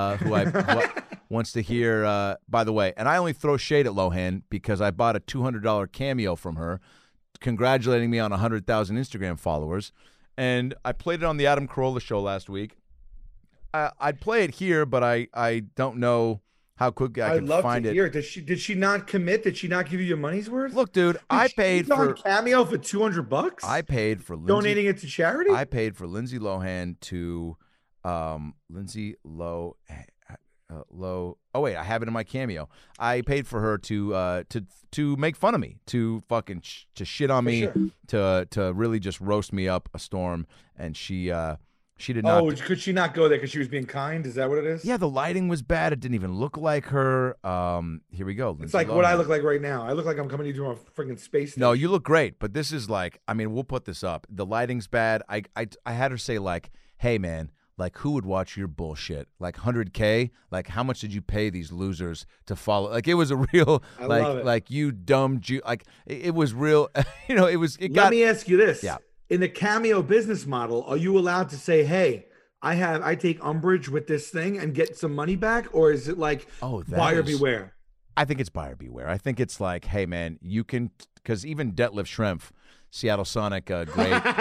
wants to hear, by the way, and I only throw shade at Lohan because I bought a $200 cameo from her congratulating me on 100,000 Instagram followers. And I played it on the Adam Carolla show last week. I'd play it here, but I don't know how quickly I can find it. I'd love to hear it. Did she not commit? Did she not give you your money's worth? Look, dude, I paid for cameo for $200. I paid for donating it to charity. I paid for Lindsay Lohan to Lindsay Lohan. Low. Oh wait, I have it in my Cameo. I paid for her to make fun of me, to fucking to shit on me, to really just roast me up a storm, and she did not. Oh, could she not go there because she was being kind? Is that what it is? Yeah, the lighting was bad. It didn't even look like her. Here we go. It's like what I look like right now. I look like I'm coming to a freaking space station. No, you look great, but this is like, I mean, we'll put this up. The lighting's bad. I had her say like, hey man, like who would watch your bullshit? Like 100K? Like how much did you pay these losers to follow? Like it was a real like you dumb Jew. Like it was real. You know, Let me ask you this. Yeah. In the Cameo business model, are you allowed to say, hey, I take umbrage with this thing and get some money back? Or is it like buyer beware? I think it's buyer beware. I think it's like, hey man, you can, because even Detlef Schrempf, Seattle Sonic, great.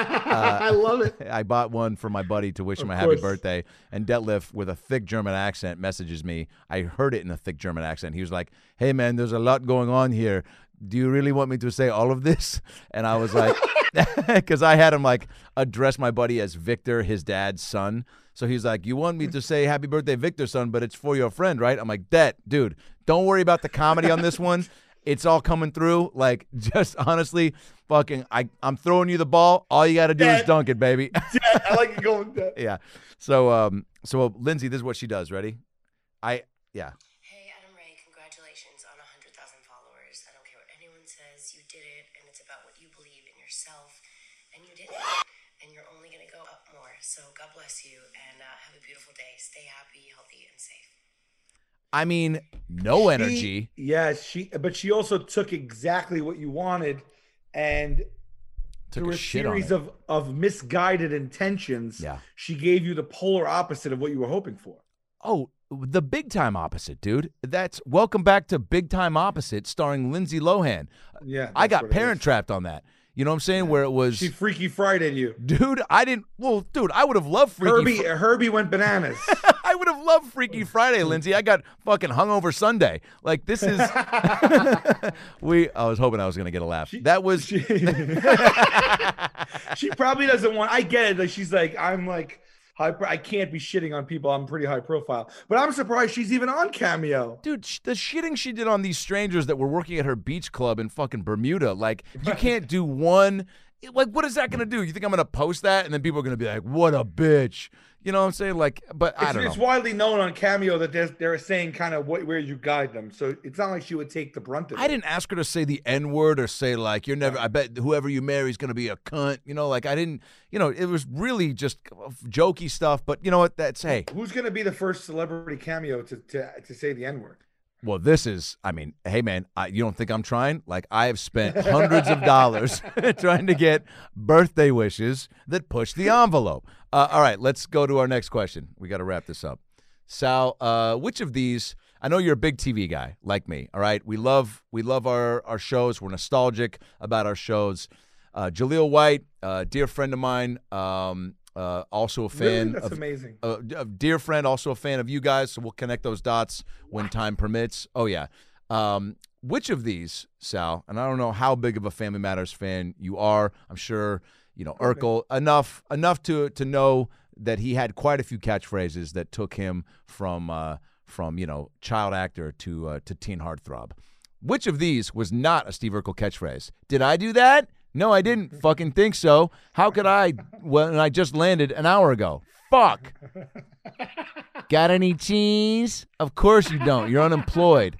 I love it. I bought one for my buddy to wish him a happy birthday. And Detlef, with a thick German accent, messages me. I heard it in a thick German accent. He was like, hey, man, there's a lot going on here. Do you really want me to say all of this? And I was like, because I had him like address my buddy as Victor, his dad's son. So he's like, you want me to say happy birthday, Victor, son, but it's for your friend, right? I'm like, dude, don't worry about the comedy on this one. It's all coming through. Like, just honestly, fucking, I'm throwing you the ball. All you got to do is dunk it, baby. I like you going with that. Yeah. So Lindsay, this is what she does. Ready? Hey, Adam Ray, congratulations on 100,000 followers. I don't care what anyone says. You did it, and it's about what you believe in yourself, and you did it, and you're only going to go up more. So God bless you, and have a beautiful day. Stay happy, healthy, and safe. I mean, no energy. Yeah, but she also took exactly what you wanted and through a series of misguided intentions, she gave you the polar opposite of what you were hoping for. Oh, the big time opposite, dude. That's Welcome Back to Big Time Opposite, starring Lindsay Lohan. Yeah, I got Parent Trapped on that. You know what I'm saying? Yeah. Where it was she Freaky Friday you, dude. I didn't. Well, dude, I would have loved Freaky. Herbie went bananas. I would have loved Freaky Friday, Lindsay. I got fucking hungover Sunday. Like this is. I was hoping I was gonna get a laugh. She probably doesn't want. I get it. Like she's like, I'm like. I can't be shitting on people. I'm pretty high profile. But I'm surprised she's even on Cameo. Dude, the shitting she did on these strangers that were working at her beach club in fucking Bermuda. Like, you can't do one. Like, what is that going to do? You think I'm going to post that? And then people are going to be like, what a bitch. You know what I'm saying? Like, but I don't know. It's widely known on Cameo that they're saying kind of where you guide them. So it's not like she would take the brunt of it. I didn't ask her to say the N-word or say, like, I bet whoever you marry is going to be a cunt. You know, like, I didn't, it was really just jokey stuff. But you know what? Hey. Who's going to be the first celebrity Cameo to say the N-word? Well, this is, hey, man, you don't think I'm trying? Like, I have spent hundreds of dollars trying to get birthday wishes that push the envelope. All right, let's go to our next question. We got to wrap this up. Sal, which of these, I know you're a big TV guy like me, all right? We love our shows. We're nostalgic about our shows. Jaleel White, dear friend of mine, also a fan. Really? That's amazing. A dear friend, also a fan of you guys, so we'll connect those dots when time permits. Oh, yeah. Which of these, Sal, and I don't know how big of a Family Matters fan you are. I'm sure, Urkel, enough to know that he had quite a few catchphrases that took him from child actor to teen heartthrob. Which of these was not a Steve Urkel catchphrase? Did I do that? No, I didn't fucking think so. How could I when I just landed an hour ago? Fuck. Got any cheese? Of course you don't. You're unemployed.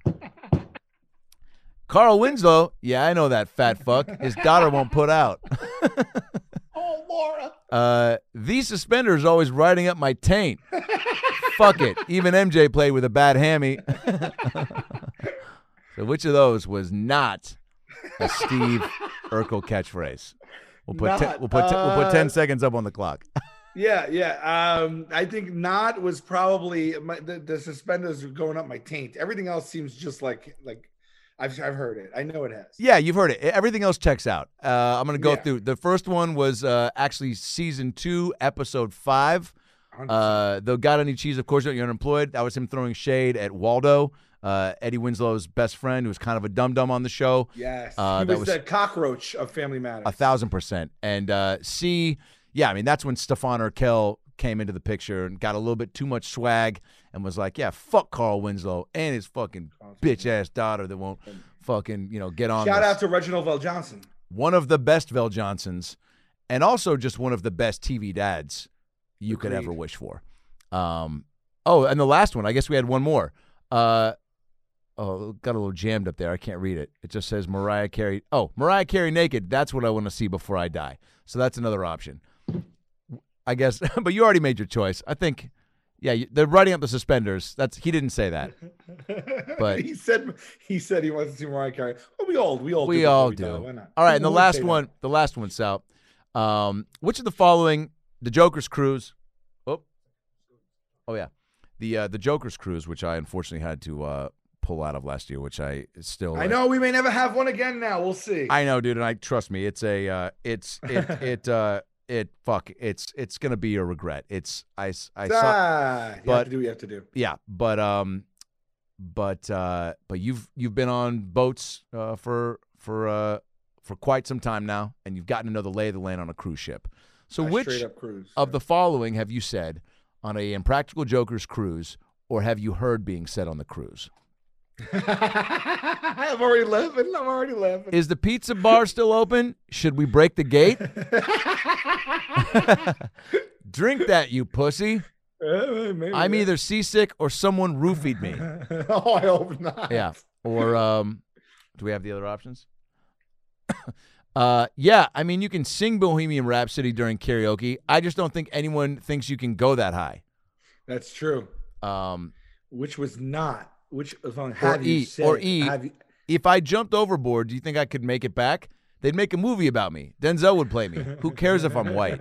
Carl Winslow, yeah, I know that fat fuck. His daughter won't put out. Oh, Laura. These suspenders always riding up my taint. Fuck it. Even MJ played with a bad hammy. So which of those was not a Steve Urkel catchphrase? We'll put 10 seconds up on the clock. Yeah. I think not was probably the suspenders are going up my taint. Everything else seems just like I've heard it. I know it has. Yeah, you've heard it. Everything else checks out. I'm going to go through. The first one was actually season 2, episode 5. Though Got Any Cheese, of course, you're unemployed. That was him throwing shade at Waldo, Eddie Winslow's best friend, who was kind of a dum-dum on the show. Yes, he was the cockroach of Family Matters. 1,000%. And C, yeah, that's when Stefan Urkel came into the picture and got a little bit too much swag and was like, yeah, fuck Carl Winslow and his fucking bitch-ass daughter that won't fucking, get on Shout this. out to Reginald Vel Johnson. One of the best Vel Johnsons and also just one of the best TV dads you could ever wish for. And the last one, I guess we had one more. Got a little jammed up there. I can't read it. It just says Mariah Carey. Oh, Mariah Carey naked. That's what I want to see before I die. So that's another option, I guess. But you already made your choice. I think, they're writing up the suspenders. He didn't say that, but he said he wants to see Mariah Carey. Well, we all do. Why not? All right, and the last one, Sal. Which of the following? The Joker's Cruise. Oh yeah, the Joker's Cruise, which I unfortunately had to pull out of last year, which I still. I know we may never have one again. Now we'll see. I know, dude, and trust me, it's gonna be a regret. You have to do what you have to do. Yeah, but you've been on boats for quite some time now, and you've gotten to know the lay of the land on a cruise ship. So which of the following have you said on a Impractical Jokers cruise, or have you heard being said on the cruise? I'm already laughing. Is the pizza bar still open? Should we break the gate? Drink that, you pussy. I'm either seasick or someone roofied me. Oh, I hope not. Yeah. Or do we have the other options? You can sing Bohemian Rhapsody during karaoke. I just don't think anyone thinks you can go that high. That's true. Which was not. Which song have you said? Or E. If I jumped overboard, do you think I could make it back? They'd make a movie about me. Denzel would play me. Who cares if I'm white?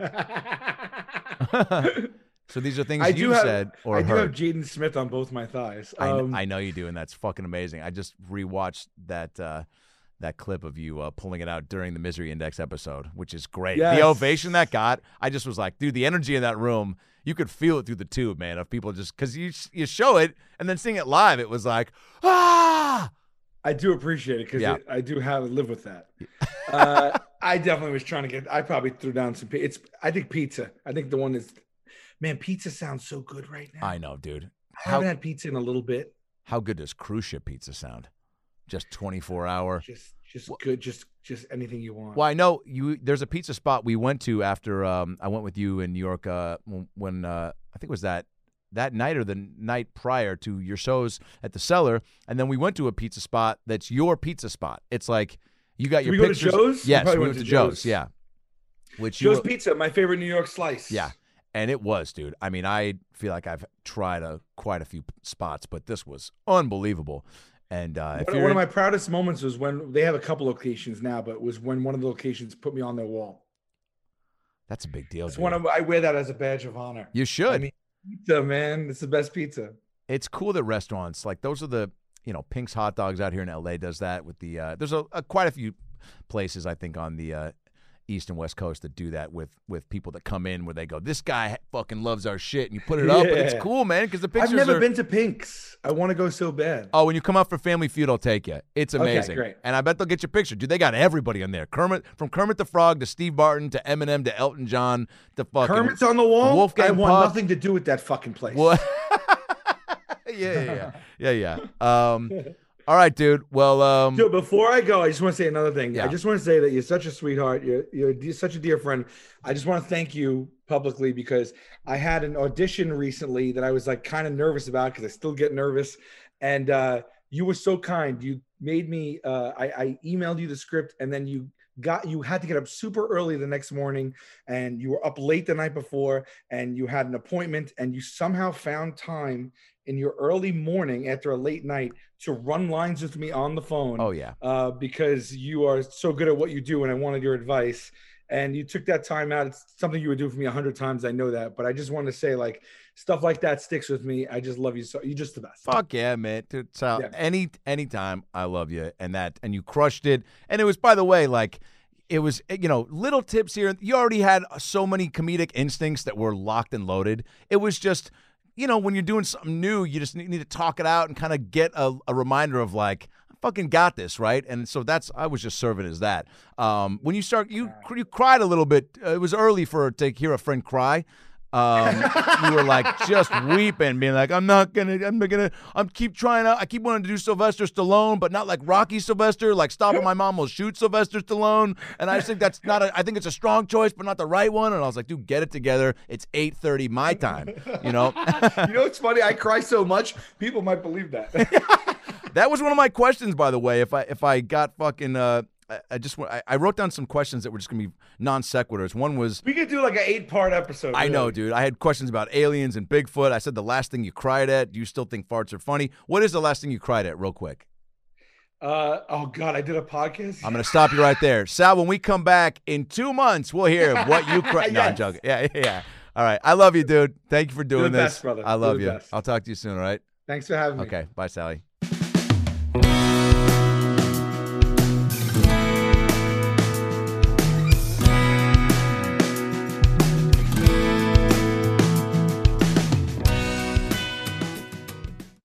So these are things you said or I heard. do have Jaden Smith on both my thighs. I know you do, and that's fucking amazing. I just rewatched that clip of you pulling it out during the Misery Index episode, which is great. Yes. The ovation that got, I just was like, dude, the energy in that room, you could feel it through the tube, man, of people just, because you show it, and then seeing it live, it was like, ah! I do appreciate it, because I do live with that. I definitely was trying to I probably threw down some, I think pizza. I think the one is, man, pizza sounds so good right now. I know, dude. I haven't had pizza in a little bit. How good does cruise ship pizza sound? Just 24-hour. Just good. Just anything you want. Well, I know there's a pizza spot we went to after I went with you in New York when I think it was that night or the night prior to your shows at the Cellar, and then we went to a pizza spot that's your picture spot. It's like you got your pictures. Go to Joe's? Yes, we went to Joe's. Yeah. Joe's Pizza, my favorite New York slice. Yeah. And it was, dude. I mean, I feel like I've tried quite a few spots, but this was unbelievable. And one of my proudest moments was when they have a couple locations now, but it was when one of the locations put me on their wall. That's a big deal. I wear that as a badge of honor. You should. I mean, pizza, man, it's the best pizza. It's cool that restaurants like those are the Pink's Hot Dogs out here in LA does that with the. There's quite a few places I think on the East and West Coast that do that with people that come in where they go, this guy fucking loves our shit, and you put it up, and it's cool, man, because the pictures. I've never been to Pink's. I want to go so bad. Oh, when you come out for Family Feud, I'll take you. It's amazing. Okay, great. And I bet they'll get your picture, dude. They got everybody on there. Kermit the Frog to Steve Barton to Eminem to Elton John to fucking Kermit's on the wall. Wolfgang I want Puck. nothing to do with that fucking place. What? Yeah. All right, dude. Well, Dude, before I go, I just want to say another thing. Yeah. I just want to say that you're such a sweetheart. You're such a dear friend. I just want to thank you publicly because I had an audition recently that I was like kind of nervous about because I still get nervous. And you were so kind. You made me. I emailed you the script, and then you had to get up super early the next morning, and you were up late the night before, and you had an appointment, and you somehow found time in your early morning after a late night to run lines with me on the phone. Oh yeah. Because you are so good at what you do and I wanted your advice and you took that time out. It's something you would do for me 100 times. I know that, but I just want to say like stuff like that sticks with me. I just love you. So you're just the best. Fuck yeah, man. Dude, so anytime I love you and you crushed it. And it was, by the way, like, it was, little tips here. You already had so many comedic instincts that were locked and loaded. It was just, when you're doing something new, you just need to talk it out and kind of get a reminder of like, I fucking got this, right? And so I was just serving as that. When you cried a little bit. It was early to hear a friend cry. You were like just weeping, being like, I'm keep trying out. I keep wanting to do Sylvester Stallone, but not like Rocky Sylvester, like Stop or My Mom Will Shoot Sylvester Stallone. And I just think that's not I think it's a strong choice, but not the right one. And I was like, dude, get it together. It's 8:30 my time, You know what's funny? I cry so much, people might believe that. That was one of my questions, by the way. If I got fucking I wrote down some questions that were just gonna be non sequiturs. One was, we could do like an 8-part episode. I know, dude. I had questions about aliens and Bigfoot. I said the last thing you cried at. Do you still think farts are funny? What is the last thing you cried at, real quick? Oh God, I did a podcast. I'm gonna stop you right there, Sal. When we come back in 2 months, we'll hear what you cried. No, I'm joking. Yeah. All right, I love you, dude. Thank you for doing You're the this, best, brother. I love You're the you. best. I'll talk to you soon. All right. Thanks for having me. Okay. Bye, Sally.